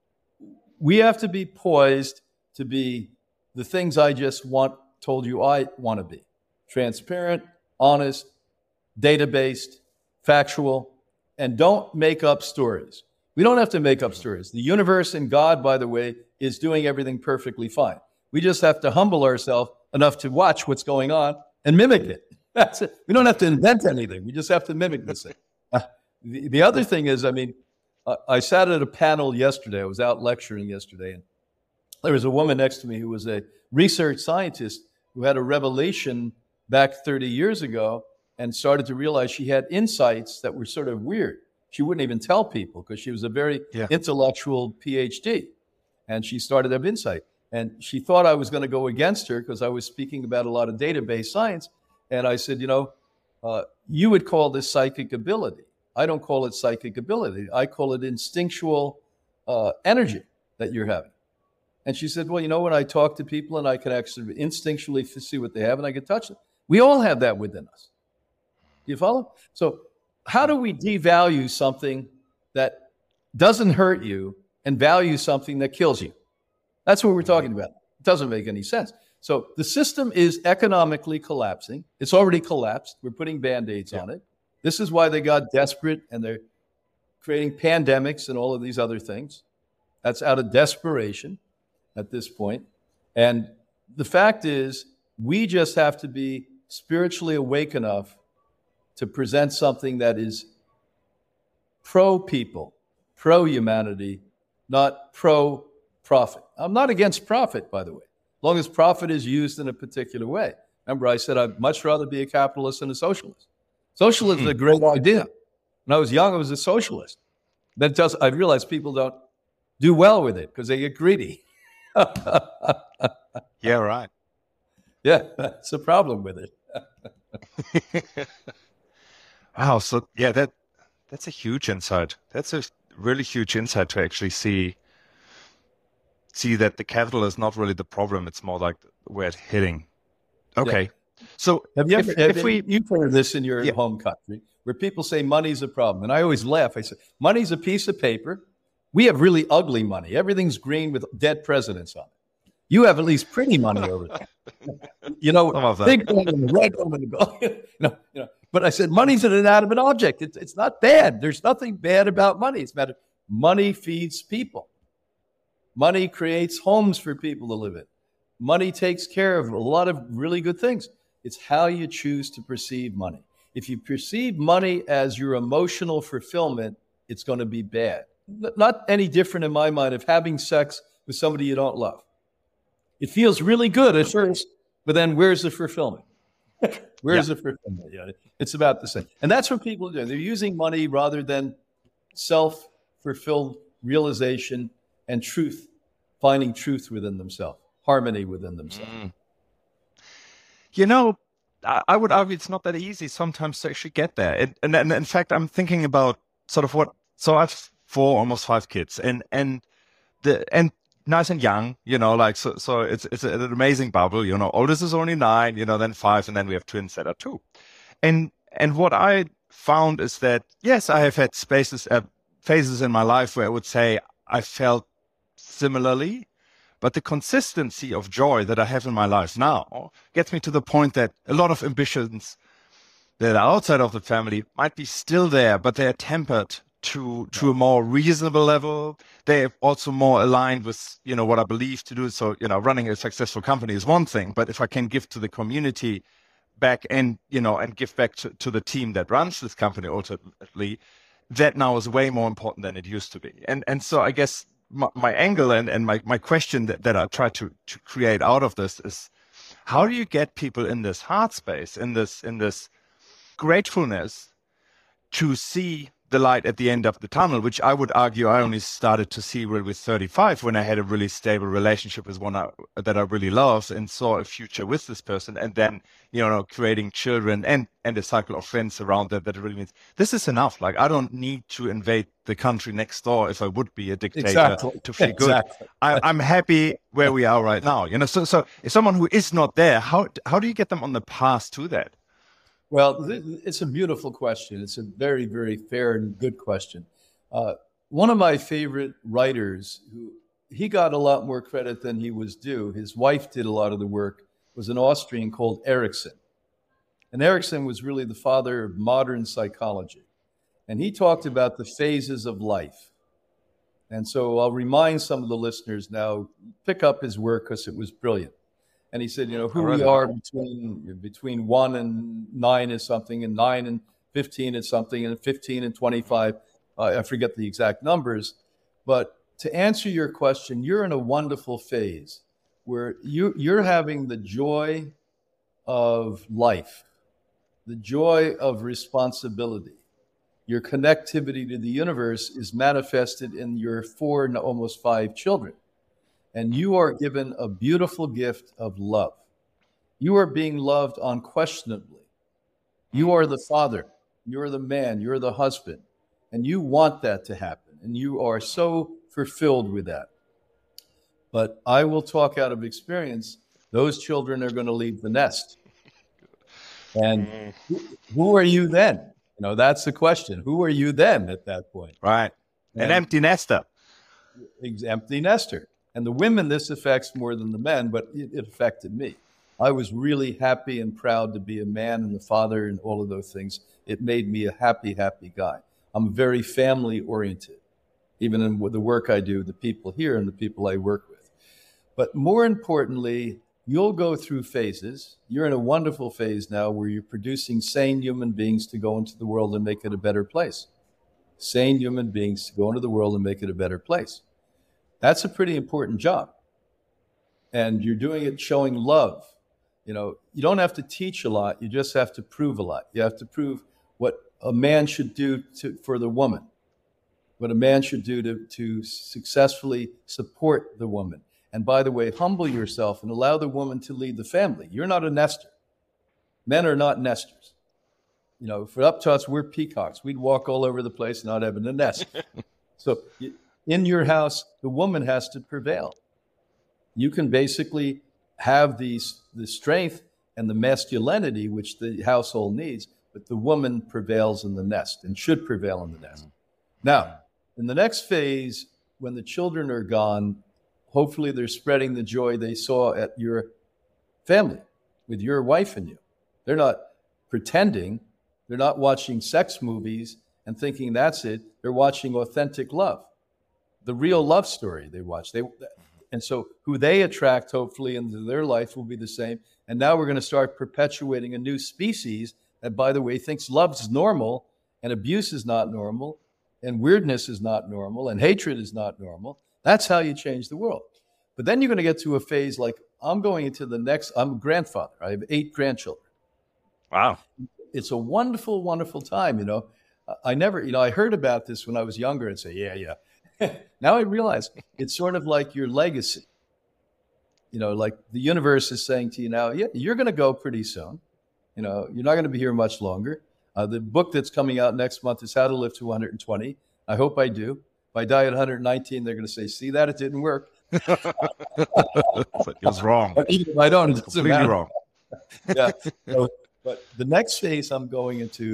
We have to be poised to be the things I just want told you I want to be. Transparent, honest, data-based, factual, and don't make up stories. We don't have to make up stories. The universe and God, by the way, is doing everything perfectly fine. We just have to humble ourselves enough to watch what's going on and mimic it. That's it. We don't have to invent anything. We just have to mimic this thing. Uh, the, the other thing is, I mean, uh, I sat at a panel yesterday. I was out lecturing yesterday, and there was a woman next to me who was a research scientist who had a revelation back thirty years ago and started to realize she had insights that were sort of weird. She wouldn't even tell people because she was a very Yeah. intellectual P H D. And she started to have insight. And she thought I was going to go against her because I was speaking about a lot of database science. And I said, you know, uh, you would call this psychic ability. I don't call it psychic ability. I call it instinctual uh, energy that you're having. And she said, well, you know, when I talk to people and I can actually instinctually see what they have and I can touch them. We all have that within us. Do you follow? So how do we devalue something that doesn't hurt you and value something that kills you? That's what we're talking about. It doesn't make any sense. So the system is economically collapsing. It's already collapsed. We're putting Band-Aids Yeah. on it. This is why they got desperate and they're creating pandemics and all of these other things. That's out of desperation at this point. And the fact is, we just have to be spiritually awake enough to present something that is pro-people, pro-humanity, not pro-profit. I'm not against profit, by the way, as long as profit is used in a particular way. Remember, I said I'd much rather be a capitalist than a socialist. Socialism is a great idea. When I was young, I was a socialist. That does, I realized people don't do well with it because they get greedy. Yeah, right. Yeah, that's a problem with it. Wow. So yeah, that that's a huge insight. That's a really huge insight to actually see see that the capital is not really the problem. It's more like where it's hitting. Okay. So Have you if, ever, have if we you've heard this in your Yeah. home country, where people say money's a problem, and I always laugh. I say money's a piece of paper. We have really ugly money. Everything's green with dead presidents on it. You have at least pretty money over there. You know, Some of that. big one and the red one and the gold. You know, you know. But I said money's an inanimate object. It's it's not bad. There's nothing bad about money. It's matter. Money feeds people. Money creates homes for people to live in. Money takes care of a lot of really good things. It's how you choose to perceive money. If you perceive money as your emotional fulfillment, it's going to be bad. Not any different in my mind of having sex with somebody you don't love. It feels really good at first, but then where's the fulfillment? Where's Yeah. the fulfillment? Yeah, it's about the same. And that's what people do. They're using money rather than self-fulfilled realization and truth, finding truth within themselves, harmony within themselves. Mm. You know, I, I would argue it's not that easy sometimes to actually get there. And, and, and in fact, I'm thinking about sort of what. So I've four, almost five kids, and and the and nice and young, you know, like so. So it's it's an amazing bubble, you know. Oldest is only nine, you know, then five, and then we have twins that are two. And and what I found is that, yes, I have had spaces, uh, phases in my life where I would say I felt similarly, but the consistency of joy that I have in my life now gets me to the point that a lot of ambitions that are outside of the family might be still there, but they are tempered to to a more reasonable level. They're also more aligned with, you know, what I believe to do. So, you know, running a successful company is one thing, but if I can give to the community back and, you know, and give back to, to the team that runs this company ultimately, that now is way more important than it used to be. And and so I guess my, my angle and, and my, my question that, that I try to, to create out of this is, how do you get people in this heart space, in this in this gratefulness to see the light at the end of the tunnel, which I would argue I only started to see really with thirty-five, when I had a really stable relationship with one I, that I really loved and saw a future with this person, and then, you know, creating children and, and a cycle of friends around that, that really means this is enough. Like, I don't need to invade the country next door if I would be a dictator Exactly. to feel Exactly. good. I, I'm happy where we are right now. You know, so, so if someone who is not there, how, how do you get them on the path to that? Well, th- it's a beautiful question. It's a very, very fair and good question. Uh, one of my favorite writers, who he got a lot more credit than he was due, his wife did a lot of the work, was an Austrian called Erikson. And Erikson was really the father of modern psychology. And he talked about the phases of life. And so I'll remind some of the listeners now, pick up his work because it was brilliant. And he said, you know, who we are between between one and nine is something, and nine and fifteen is something, and fifteen and twenty-five, uh, I forget the exact numbers. But to answer your question, you're in a wonderful phase where you, you're having the joy of life, the joy of responsibility. Your connectivity to the universe is manifested in your four and almost five children. And you are given a beautiful gift of love. You are being loved unquestionably. You are the father. You're the man. You're the husband. And you want that to happen. And you are so fulfilled with that. But I will talk out of experience. Those children are going to leave the nest. And who, who are you then? You know, that's the question. Who are you then at that point? Right. An And empty nester. empty nester. And the women, this affects more than the men, but it, it affected me. I was really happy and proud to be a man and a father and all of those things. It made me a happy, happy guy. I'm very family oriented, even in the work I do, the people here and the people I work with. But more importantly, you'll go through phases. You're in a wonderful phase now where you're producing sane human beings to go into the world and make it a better place. Sane human beings to go into the world and make it a better place. That's a pretty important job. And you're doing it showing love. You know, you don't have to teach a lot. You just have to prove a lot. You have to prove what a man should do to, for the woman, what a man should do to, to successfully support the woman. And by the way, humble yourself and allow the woman to lead the family. You're not a nester. Men are not nesters. You know, for up to us, we're peacocks. We'd walk all over the place not having a nest. So in your house, the woman has to prevail. You can basically have these, the strength and the masculinity which the household needs, but the woman prevails in the nest and should prevail in the nest. Now, in the next phase, when the children are gone, hopefully they're spreading the joy they saw at your family with your wife and you. They're not pretending. They're not watching sex movies and thinking that's it. They're watching authentic love, the real love story they watch. They, and so who they attract, hopefully, into their life will be the same. And now we're going to start perpetuating a new species that, by the way, thinks love is normal and abuse is not normal and weirdness is not normal and hatred is not normal. That's how you change the world. But then you're going to get to a phase like I'm going into the next, I'm a grandfather. I have eight grandchildren. Wow. It's a wonderful, wonderful time, you know. I never, you know, I heard about this when I was younger and say, yeah, yeah. Now I realize it's sort of like your legacy. You know, like the universe is saying to you now, yeah, you're going to go pretty soon. You know, you're not going to be here much longer. Uh, the book that's coming out next month is How to Live to one hundred twenty. I hope I do. If I die at one hundred nineteen, they're going to say, see that? It didn't work. But it was wrong. Even if I don't, it doesn't Completely matter. wrong. Yeah. So, but the next phase I'm going into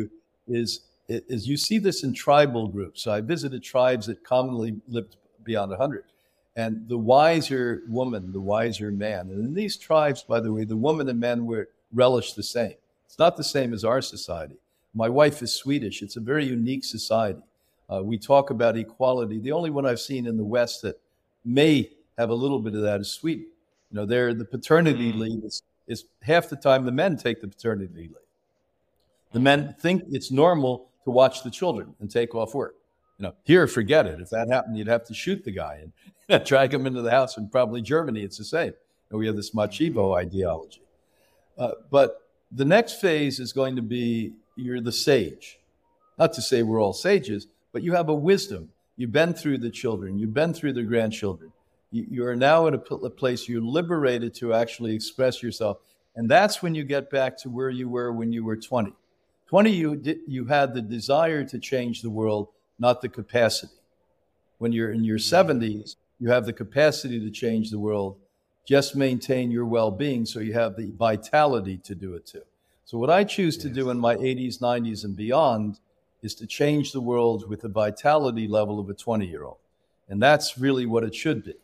is, is you see this in tribal groups. So I visited tribes that commonly lived beyond one hundred. And the wiser woman, the wiser man. And in these tribes, by the way, the woman and men were relished the same. It's not the same as our society. My wife is Swedish. It's a very unique society. Uh, we talk about equality. The only one I've seen in the West that may have a little bit of that is Sweden. You know, there the paternity mm. leave is, is half the time the men take the paternity leave. The men think it's normal to watch the children and take off work. You know, here, forget it. If that happened, you'd have to shoot the guy and drag him into the house. And probably Germany, it's the same. And we have this machivo ideology. Uh, but the next phase is going to be you're the sage. Not to say we're all sages, but you have a wisdom. You've been through the children. You've been through the grandchildren. You, you are now in a place you're liberated to actually express yourself. And that's when you get back to where you were when you were twenty. twenty, you, did, you had the desire to change the world, not the capacity. When you're in your seventies, you have the capacity to change the world. Just maintain your well-being so you have the vitality to do it too. So what I choose yes. to do in my eighties, nineties, and beyond is to change the world with the vitality level of a twenty-year-old. And that's really what it should be.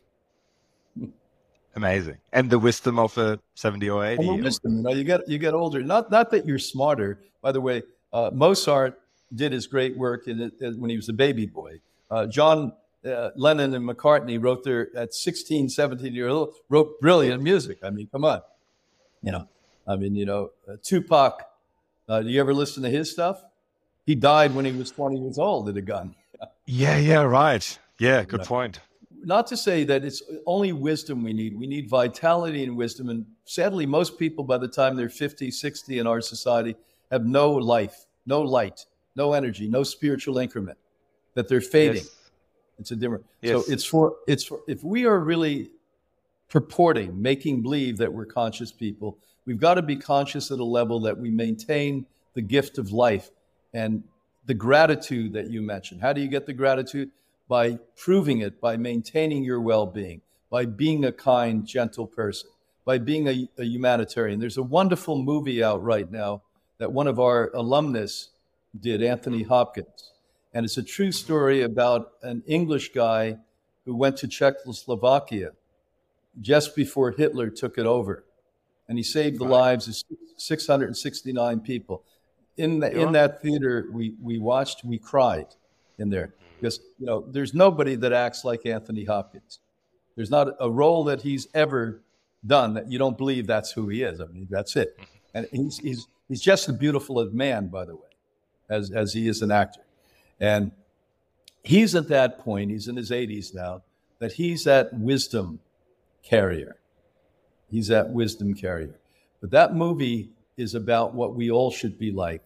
Amazing. And the wisdom of a seventy or eighty. And the wisdom, you know, you get, you get older. Not, not that you're smarter. By the way, uh, Mozart did his great work in it, when he was a baby boy. Uh, John uh, Lennon and McCartney wrote their, at sixteen, seventeen years old, wrote brilliant music. I mean, come on. You know, I mean, you know, uh, Tupac, uh, do you ever listen to his stuff? He died when he was twenty years old with a gun. Yeah, yeah, right. Yeah, good right. point. Not to say that it's only wisdom we need. We need vitality and wisdom. And sadly, most people, by the time they're fifty, sixty in our society, have no life, no light, no energy, no spiritual increment, that they're fading. Yes. It's a different. Yes. So it's for, it's for, if we are really purporting, making believe that we're conscious people, we've got to be conscious at a level that we maintain the gift of life and the gratitude that you mentioned. How do you get the gratitude? By proving it, by maintaining your well-being, by being a kind, gentle person, by being a, a humanitarian. There's a wonderful movie out right now that one of our alumnus did, Anthony Hopkins. And it's a true story about an English guy who went to Czechoslovakia just before Hitler took it over. And he saved the lives of six hundred sixty-nine people. In, the, in that theater we, we watched, we cried in there. Because, you know, there's nobody that acts like Anthony Hopkins. There's not a role that he's ever done that you don't believe that's who he is. I mean, that's it. And he's he's he's just as beautiful a man, by the way, as as he is an actor. And he's at that point, he's in his eighties now, that he's that wisdom carrier. He's that wisdom carrier. But that movie is about what we all should be like.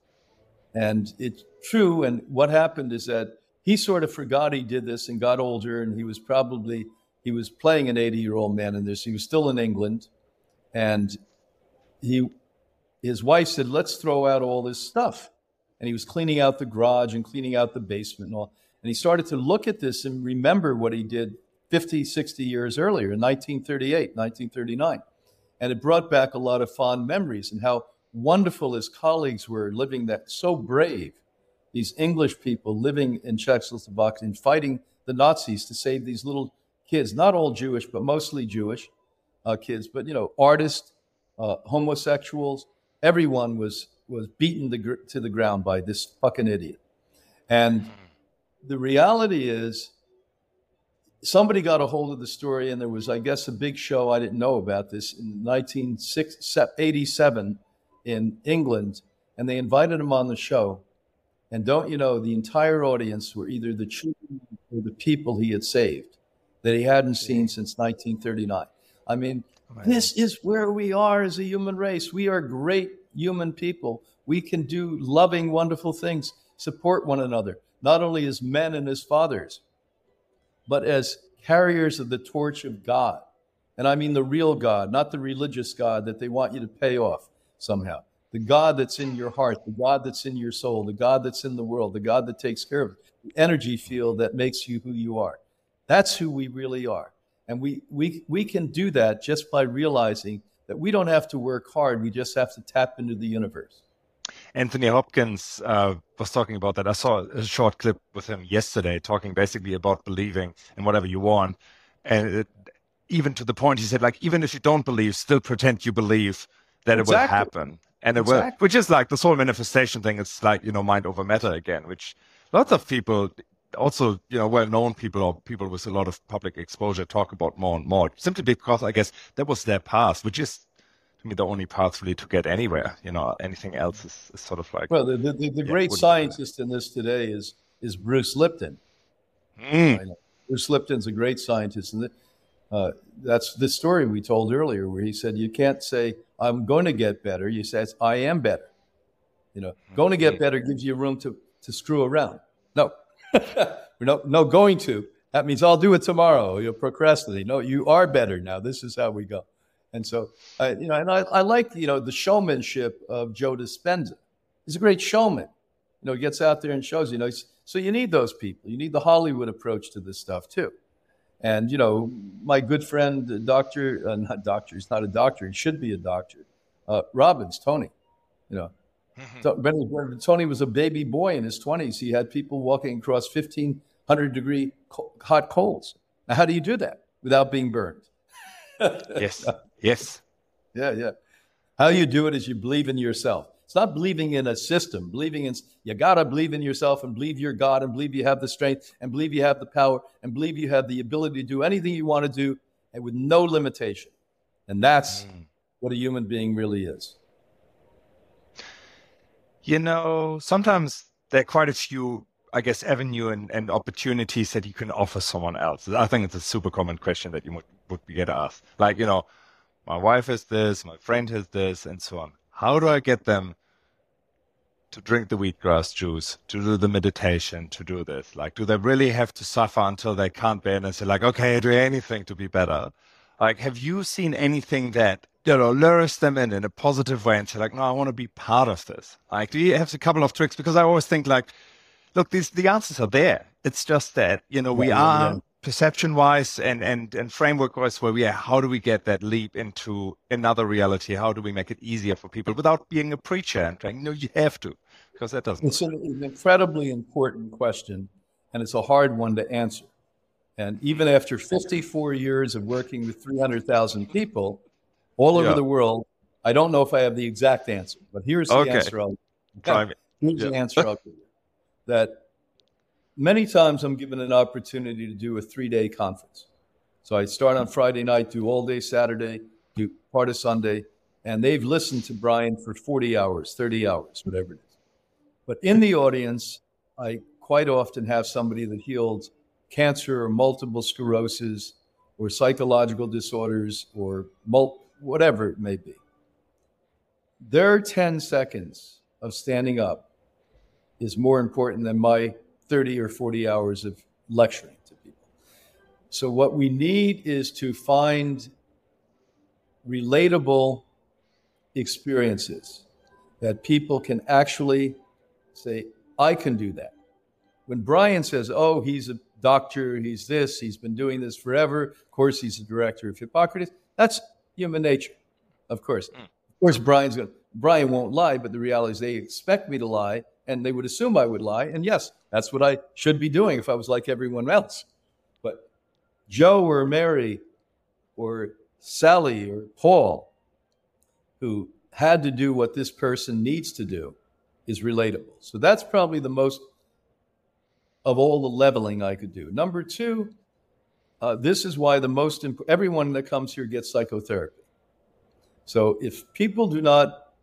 And it's true. And what happened is that he sort of forgot he did this and got older, and he was probably, he was playing an eighty-year-old man in this. He was still in England, and he, his wife said, let's throw out all this stuff. And he was cleaning out the garage and cleaning out the basement and all. And he started to look at this and remember what he did fifty, sixty years earlier in nineteen thirty-eight, nineteen thirty-nine. And it brought back a lot of fond memories and how wonderful his colleagues were living that, so brave. These English people living in Czechoslovakia and fighting the Nazis to save these little kids, not all Jewish, but mostly Jewish uh, kids, but, you know, artists, uh, homosexuals, everyone was, was beaten the gr- to the ground by this fucking idiot. And the reality is somebody got a hold of the story, and there was, I guess, a big show, I didn't know about this, in nineteen eighty-seven in England, and they invited him on the show. And don't you know, the entire audience were either the children or the people he had saved that he hadn't seen since nineteen thirty-nine. I mean, oh, this is where we are as a human race. We are great human people. We can do loving, wonderful things, support one another, not only as men and as fathers, but as carriers of the torch of God. And I mean the real God, not the religious God that they want you to pay off somehow. The God that's in your heart, the God that's in your soul, the God that's in the world, the God that takes care of it, the energy field that makes you who you are. That's who we really are. And we, we, we can do that just by realizing that we don't have to work hard. We just have to tap into the universe. Anthony Hopkins uh, was talking about that. I saw a short clip with him yesterday talking basically about believing in whatever you want. And it, even to the point, he said, like, even if you don't believe, still pretend you believe that Exactly. it will happen. And it Exactly. will, which is like this whole manifestation thing. It's like, you know, mind over matter again, which lots of people, also, you know, well-known people or people with a lot of public exposure talk about more and more, simply because I guess that was their path, which is, to me, the only path really to get anywhere. You know, anything else is, is sort of like... Well, the, the, the yeah, great scientist in this today is is Bruce Lipton. Mm. I know. Bruce Lipton's a great scientist. And uh, that's the story we told earlier where he said, you can't say, I'm going to get better. You say, I am better. You know, mm-hmm. Going to get better gives you room to, to screw around. No, no, no, going to. That means I'll do it tomorrow. You'll procrastinate. No, you are better now. This is how we go. And so, I, you know, and I, I like, you know, the showmanship of Joe Dispenza. He's a great showman. You know, he gets out there and shows, you know, so you need those people. You need the Hollywood approach to this stuff too. And, you know, my good friend, Doctor, uh, not doctor, he's not a doctor. He should be a doctor. Uh, Robbins, Tony, you know, mm-hmm. when, when Tony was a baby boy in his twenties, he had people walking across fifteen hundred degree co- hot coals. Now, how do you do that without being burned? Yes. Yes. Yeah, yeah. How you do it is you believe in yourself. It's not believing in a system, believing in, you got to believe in yourself and believe you're God and believe you have the strength and believe you have the power and believe you have the ability to do anything you want to do and with no limitation. And that's mm. what a human being really is. You know, sometimes there are quite a few, I guess, avenue and, and opportunities that you can offer someone else. I think it's a super common question that you would, would get asked. Like, you know, my wife has this, my friend has this, and so on. How do I get them to drink the wheatgrass juice, to do the meditation, to do this? Like, do they really have to suffer until they can't bear and say, like, okay, do anything to be better? Like, have you seen anything that, you know, lures them in in a positive way and say, like, no, I want to be part of this? Like, do you have a couple of tricks? Because I always think, like, look, these the answers are there. It's just that, you know, we yeah, are... Yeah. perception-wise and, and, and framework-wise, where we are, how do we get that leap into another reality? How do we make it easier for people without being a preacher and saying, no, you have to, because that doesn't It's an, an incredibly important question, and it's a hard one to answer. And even after fifty-four years of working with three hundred thousand people all over yeah. the world, I don't know if I have the exact answer, but here's the okay. answer. I'll, Try me. Here's yeah. the answer I'll give you. That many times I'm given an opportunity to do a three-day conference. So I start on Friday night, do all day Saturday, do part of Sunday, and they've listened to Brian for forty hours, thirty hours, whatever it is. But in the audience, I quite often have somebody that healed cancer or multiple sclerosis or psychological disorders or mul- whatever it may be. Their ten seconds of standing up is more important than my thirty or forty hours of lecturing to people. So what we need is to find relatable experiences that people can actually say, I can do that. When Brian says, oh, he's a doctor, he's this, he's been doing this forever, of course he's the director of Hippocrates, that's human nature, of course. Of course, Brian's going to, Brian won't lie, but the reality is they expect me to lie, and they would assume I would lie, and yes, that's what I should be doing if I was like everyone else. But Joe or Mary or Sally or Paul, who had to do what this person needs to do, is relatable. So that's probably the most of all the leveling I could do. Number two, uh, this is why the most imp- everyone that comes here gets psychotherapy. So if people do not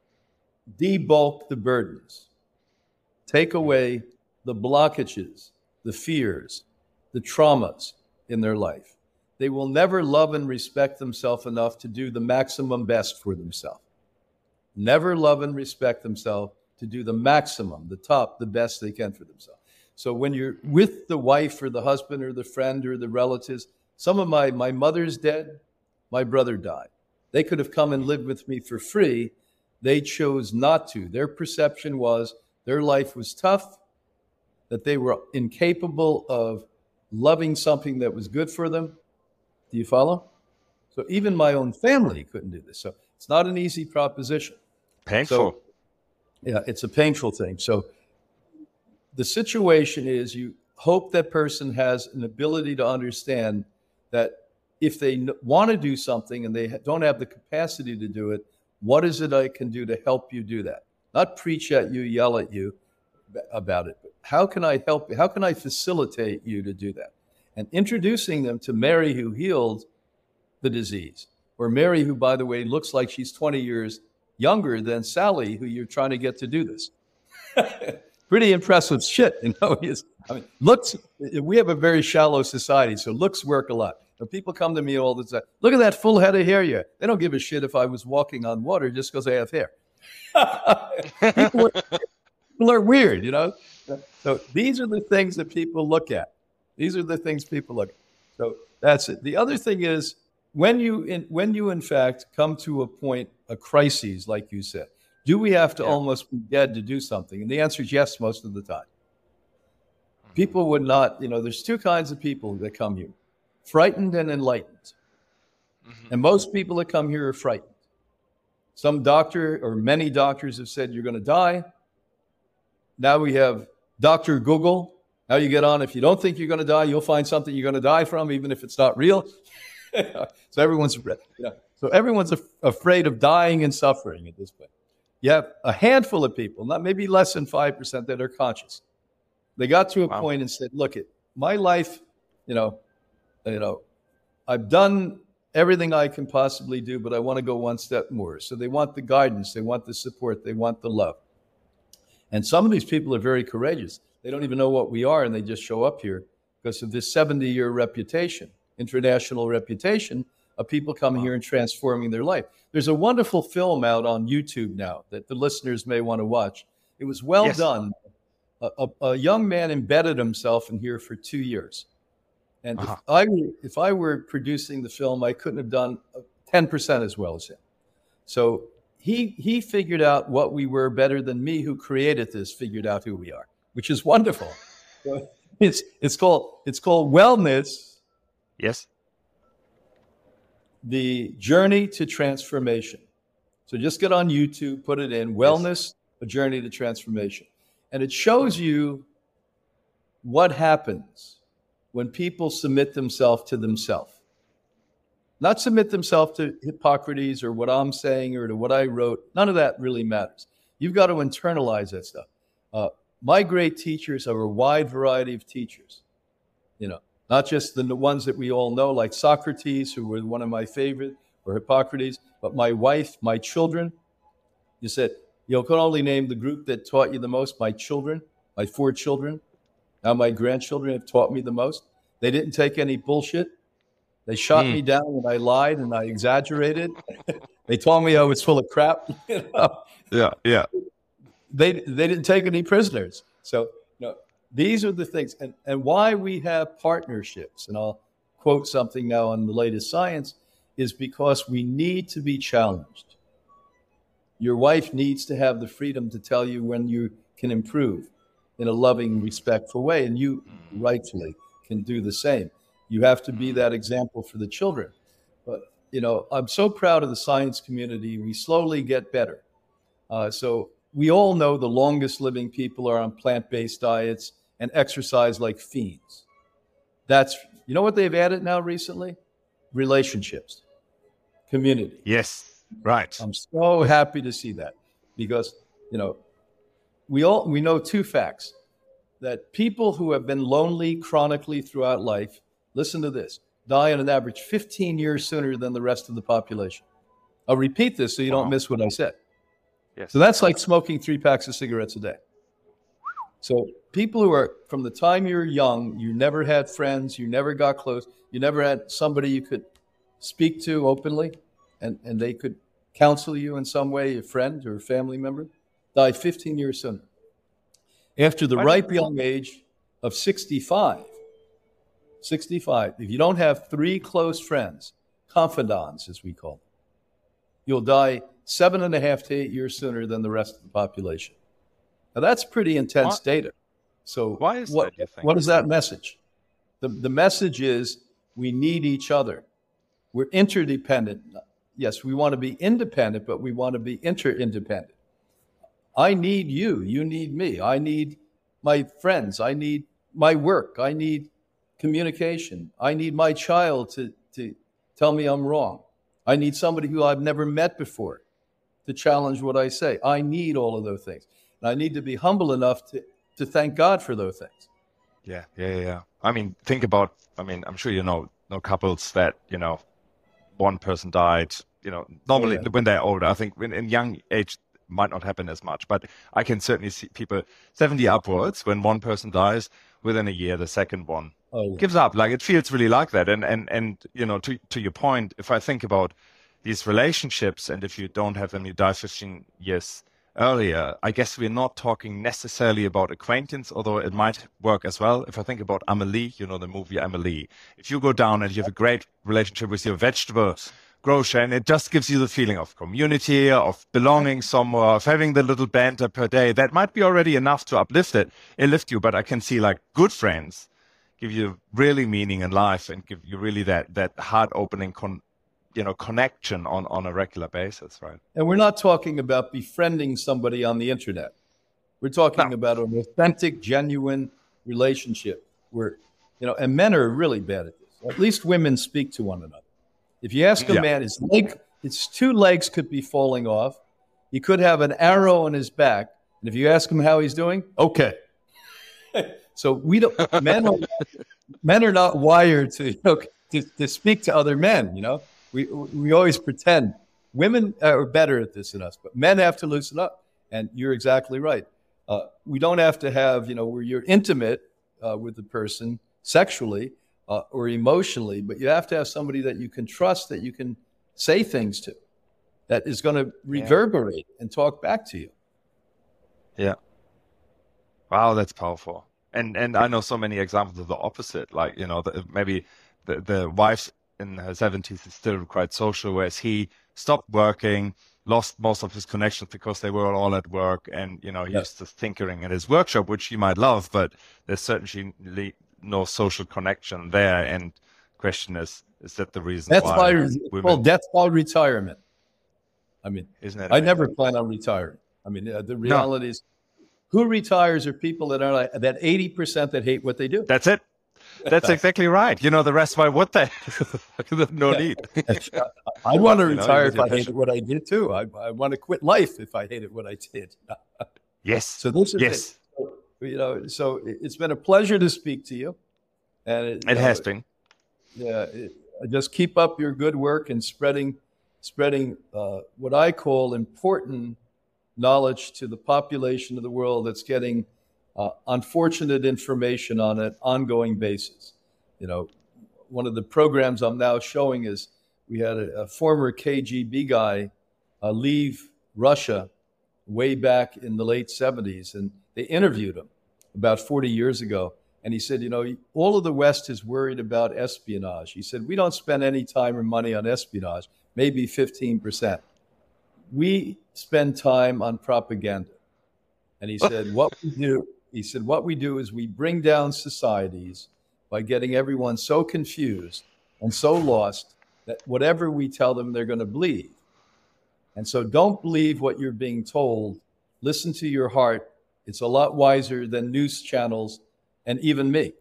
debulk the burdens, take away the blockages, the fears, the traumas in their life, they will never love and respect themselves enough to do the maximum best for themselves. Never love and respect themselves to do the maximum, the top, the best they can for themselves. So when you're with the wife or the husband or the friend or the relatives, some of my, my mother's dead, my brother died. They could have come and lived with me for free. They chose not to. Their perception was their life was tough, that they were incapable of loving something that was good for them. Do you follow? So even my own family couldn't do this. So it's not an easy proposition. Painful. So Yeah, it's a painful thing. So the situation is you hope that person has an ability to understand that if they n- want to do something and they ha- don't have the capacity to do it, what is it I can do to help you do that? Not preach at you, yell at you b- about it. But how can I help you? How can I facilitate you to do that? And introducing them to Mary, who healed the disease, or Mary, who, by the way, looks like she's twenty years younger than Sally, who you're trying to get to do this. Pretty impressive shit, you know. It's, I mean, looks. We have a very shallow society, so looks work a lot. But people come to me all the time. Look at that full head of hair, you. They don't give a shit if I was walking on water just because I have hair. people, are, people are weird, you know. So these are the things that people look at. These are the things people look at. So that's it. The other thing is when you, in, when you in fact come to a point, a crisis, like you said. Do we have to yeah. almost be dead to do something? And the answer is yes, most of the time. Mm-hmm. People would not, you know, there's two kinds of people that come here, frightened and enlightened. Mm-hmm. And most people that come here are frightened. Some doctor or many doctors have said you're going to die. Now we have Doctor Google. Now you get on, if you don't think you're going to die, you'll find something you're going to die from, even if it's not real. so everyone's, you know, so everyone's af- afraid of dying and suffering at this point. You have a handful of people, not maybe less than five percent, that are conscious. They got to a wow. point and said, look, it, my life, you know, you know, I've done everything I can possibly do, but I want to go one step more. So they want the guidance, they want the support, they want the love. And some of these people are very courageous. They don't even know what we are, and they just show up here because of this seventy-year reputation, international reputation, of people coming here and transforming their life. There's a wonderful film out on YouTube now that the listeners may want to watch. It was well yes. done. A, a, a young man embedded himself in here for two years. And uh-huh. if, I, if I were producing the film, I couldn't have done ten percent as well as him. So he, he figured out what we were better than me, who created this, figured out who we are, which is wonderful. So it's, it's, called, it's called Wellness. Yes. The Journey to Transformation. So just get on YouTube, put it in, Wellness, yes. A Journey to Transformation. And it shows you what happens when people submit themselves to themselves. Not submit themselves to Hippocrates or what I'm saying or to what I wrote. None of that really matters. You've got to internalize that stuff. Uh, my great teachers are a wide variety of teachers, you know. Not just the ones that we all know, like Socrates, who were one of my favorite, or Hippocrates, but my wife, my children. You said, you can only name the group that taught you the most. My children, my four children. Now my grandchildren have taught me the most. They didn't take any bullshit. They shot mm. me down when I lied and I exaggerated. They told me I was full of crap. You know? Yeah, yeah. They they didn't take any prisoners. So, you know, these are the things, and, and why we have partnerships, and I'll quote something now on the latest science, is because we need to be challenged. Your wife needs to have the freedom to tell you when you can improve in a loving, respectful way, and you rightfully can do the same. You have to be that example for the children. But, you know, I'm so proud of the science community. We slowly get better. Uh, so we all know the longest living people are on plant-based diets and exercise like fiends. That's, you know what they've added now recently? Relationships, community. Yes, right. I'm so happy to see that because, you know, we all, we know two facts, that people who have been lonely chronically throughout life, listen to this, die on an average fifteen years sooner than the rest of the population. I'll repeat this so you wow. don't miss what I said. Yes. So that's like smoking three packs of cigarettes a day. So people who are, from the time you're young, you never had friends, you never got close, you never had somebody you could speak to openly, and, and they could counsel you in some way, a friend or a family member, die fifteen years sooner. After the ripe young age of sixty-five, sixty-five, if you don't have three close friends, confidants as we call them, you'll die seven and a half to eight years sooner than the rest of the population. Now that's pretty intense what? data. So why is what, that, you think? What is that message? The, the message is we need each other. We're interdependent. Yes, we want to be independent, but we want to be inter-independent. I need you. You need me. I need my friends. I need my work. I need communication. I need my child to, to tell me I'm wrong. I need somebody who I've never met before to challenge what I say. I need all of those things. And I need to be humble enough to, to thank God for those things. Yeah, yeah, yeah. I mean, think about, I mean, I'm sure you know, know couples that, you know, one person died, you know, normally oh, yeah. when they're older. I think when in young age might not happen as much, but I can certainly see people seventy upwards when one person dies, within a year, the second one oh, yeah. gives up. Like it feels really like that. And, and, and, you know, to, to your point, if I think about these relationships and if you don't have them, you die fifteen years earlier, I guess we're not talking necessarily about acquaintance, although it might work as well. If I think about Amelie, you know, the movie Amelie, if you go down and you have a great relationship with your vegetable grocer, and it just gives you the feeling of community, of belonging somewhere, of having the little banter per day, that might be already enough to uplift it, lift you. But I can see like good friends give you really meaning in life and give you really that, that heart opening con you know, connection on, on a regular basis, right? And we're not talking about befriending somebody on the internet. We're talking no. about an authentic, genuine relationship where, you know, and men are really bad at this. At least women speak to one another. If you ask a yeah. man, his leg, his two legs could be falling off. He could have an arrow on his back. And if you ask him how he's doing, okay. So we don't, men are, men are not wired to, you know, to, to speak to other men, you know? We we always pretend. Women are better at this than us, but men have to loosen up. And you're exactly right. Uh, we don't have to have, you know, where you're intimate uh, with the person sexually uh, or emotionally, but you have to have somebody that you can trust, that you can say things to, that is going to reverberate yeah. and talk back to you. Yeah. Wow, that's powerful. And and I know so many examples of the opposite. Like, you know, the, maybe the the wife in her seventies is still quite social, whereas he stopped working, lost most of his connections because they were all at work, and you know he yes. used to tinkering in his workshop, which he might love, but there's certainly no social connection there. And the question is, is that the reason that's why? why well, that's called retirement. I mean, isn't that I never plan on retiring. I mean, uh, the reality no. is, who retires are people that are like that eighty percent that hate what they do. That's it. That's exactly right. You know, the rest, why would they? No need. I want to retire if I hated what I did too. I, I want to quit life if I hated what I did. Yes. So this is yes. it. You know, so it's been a pleasure to speak to you. And it, it know, has been. Yeah. It, just keep up your good work and spreading, spreading uh, what I call important knowledge to the population of the world that's getting Uh, unfortunate information on an ongoing basis. You know, one of the programs I'm now showing is we had a, a former K G B guy uh, leave Russia way back in the late seventies, and they interviewed him about forty years ago. And he said, you know, all of the West is worried about espionage. He said, we don't spend any time or money on espionage, maybe fifteen percent. We spend time on propaganda. And he said, what we do, he said, what we do is we bring down societies by getting everyone so confused and so lost that whatever we tell them, they're going to believe. And so don't believe what you're being told. Listen to your heart. It's a lot wiser than news channels and even me.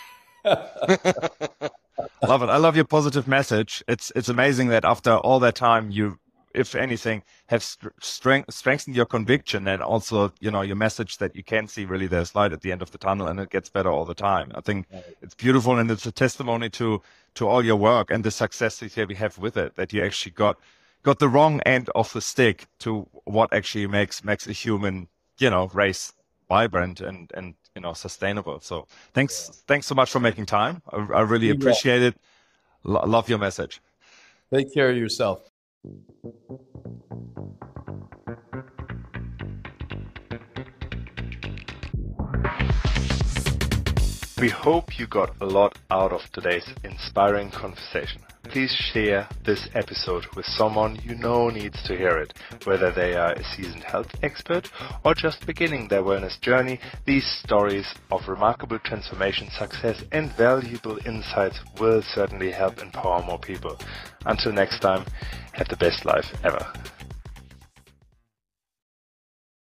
Love it. I love your positive message. It's it's amazing that after all that time, you, if anything, have strength, strengthened your conviction, and also, you know, your message that you can see really there's light at the end of the tunnel, and it gets better all the time. I think it's beautiful, and it's a testimony to to all your work and the success that we have with it. That you actually got got the wrong end of the stick to what actually makes makes a human, you know, race vibrant and and you know sustainable. So thanks yeah. thanks so much for making time. I, I really appreciate it. Lo love your message. Take care of yourself. We hope you got a lot out of today's inspiring conversation. Please share this episode with someone you know needs to hear it. Whether they are a seasoned health expert or just beginning their wellness journey, these stories of remarkable transformation, success and valuable insights will certainly help empower more people. Until next time, have the best life ever.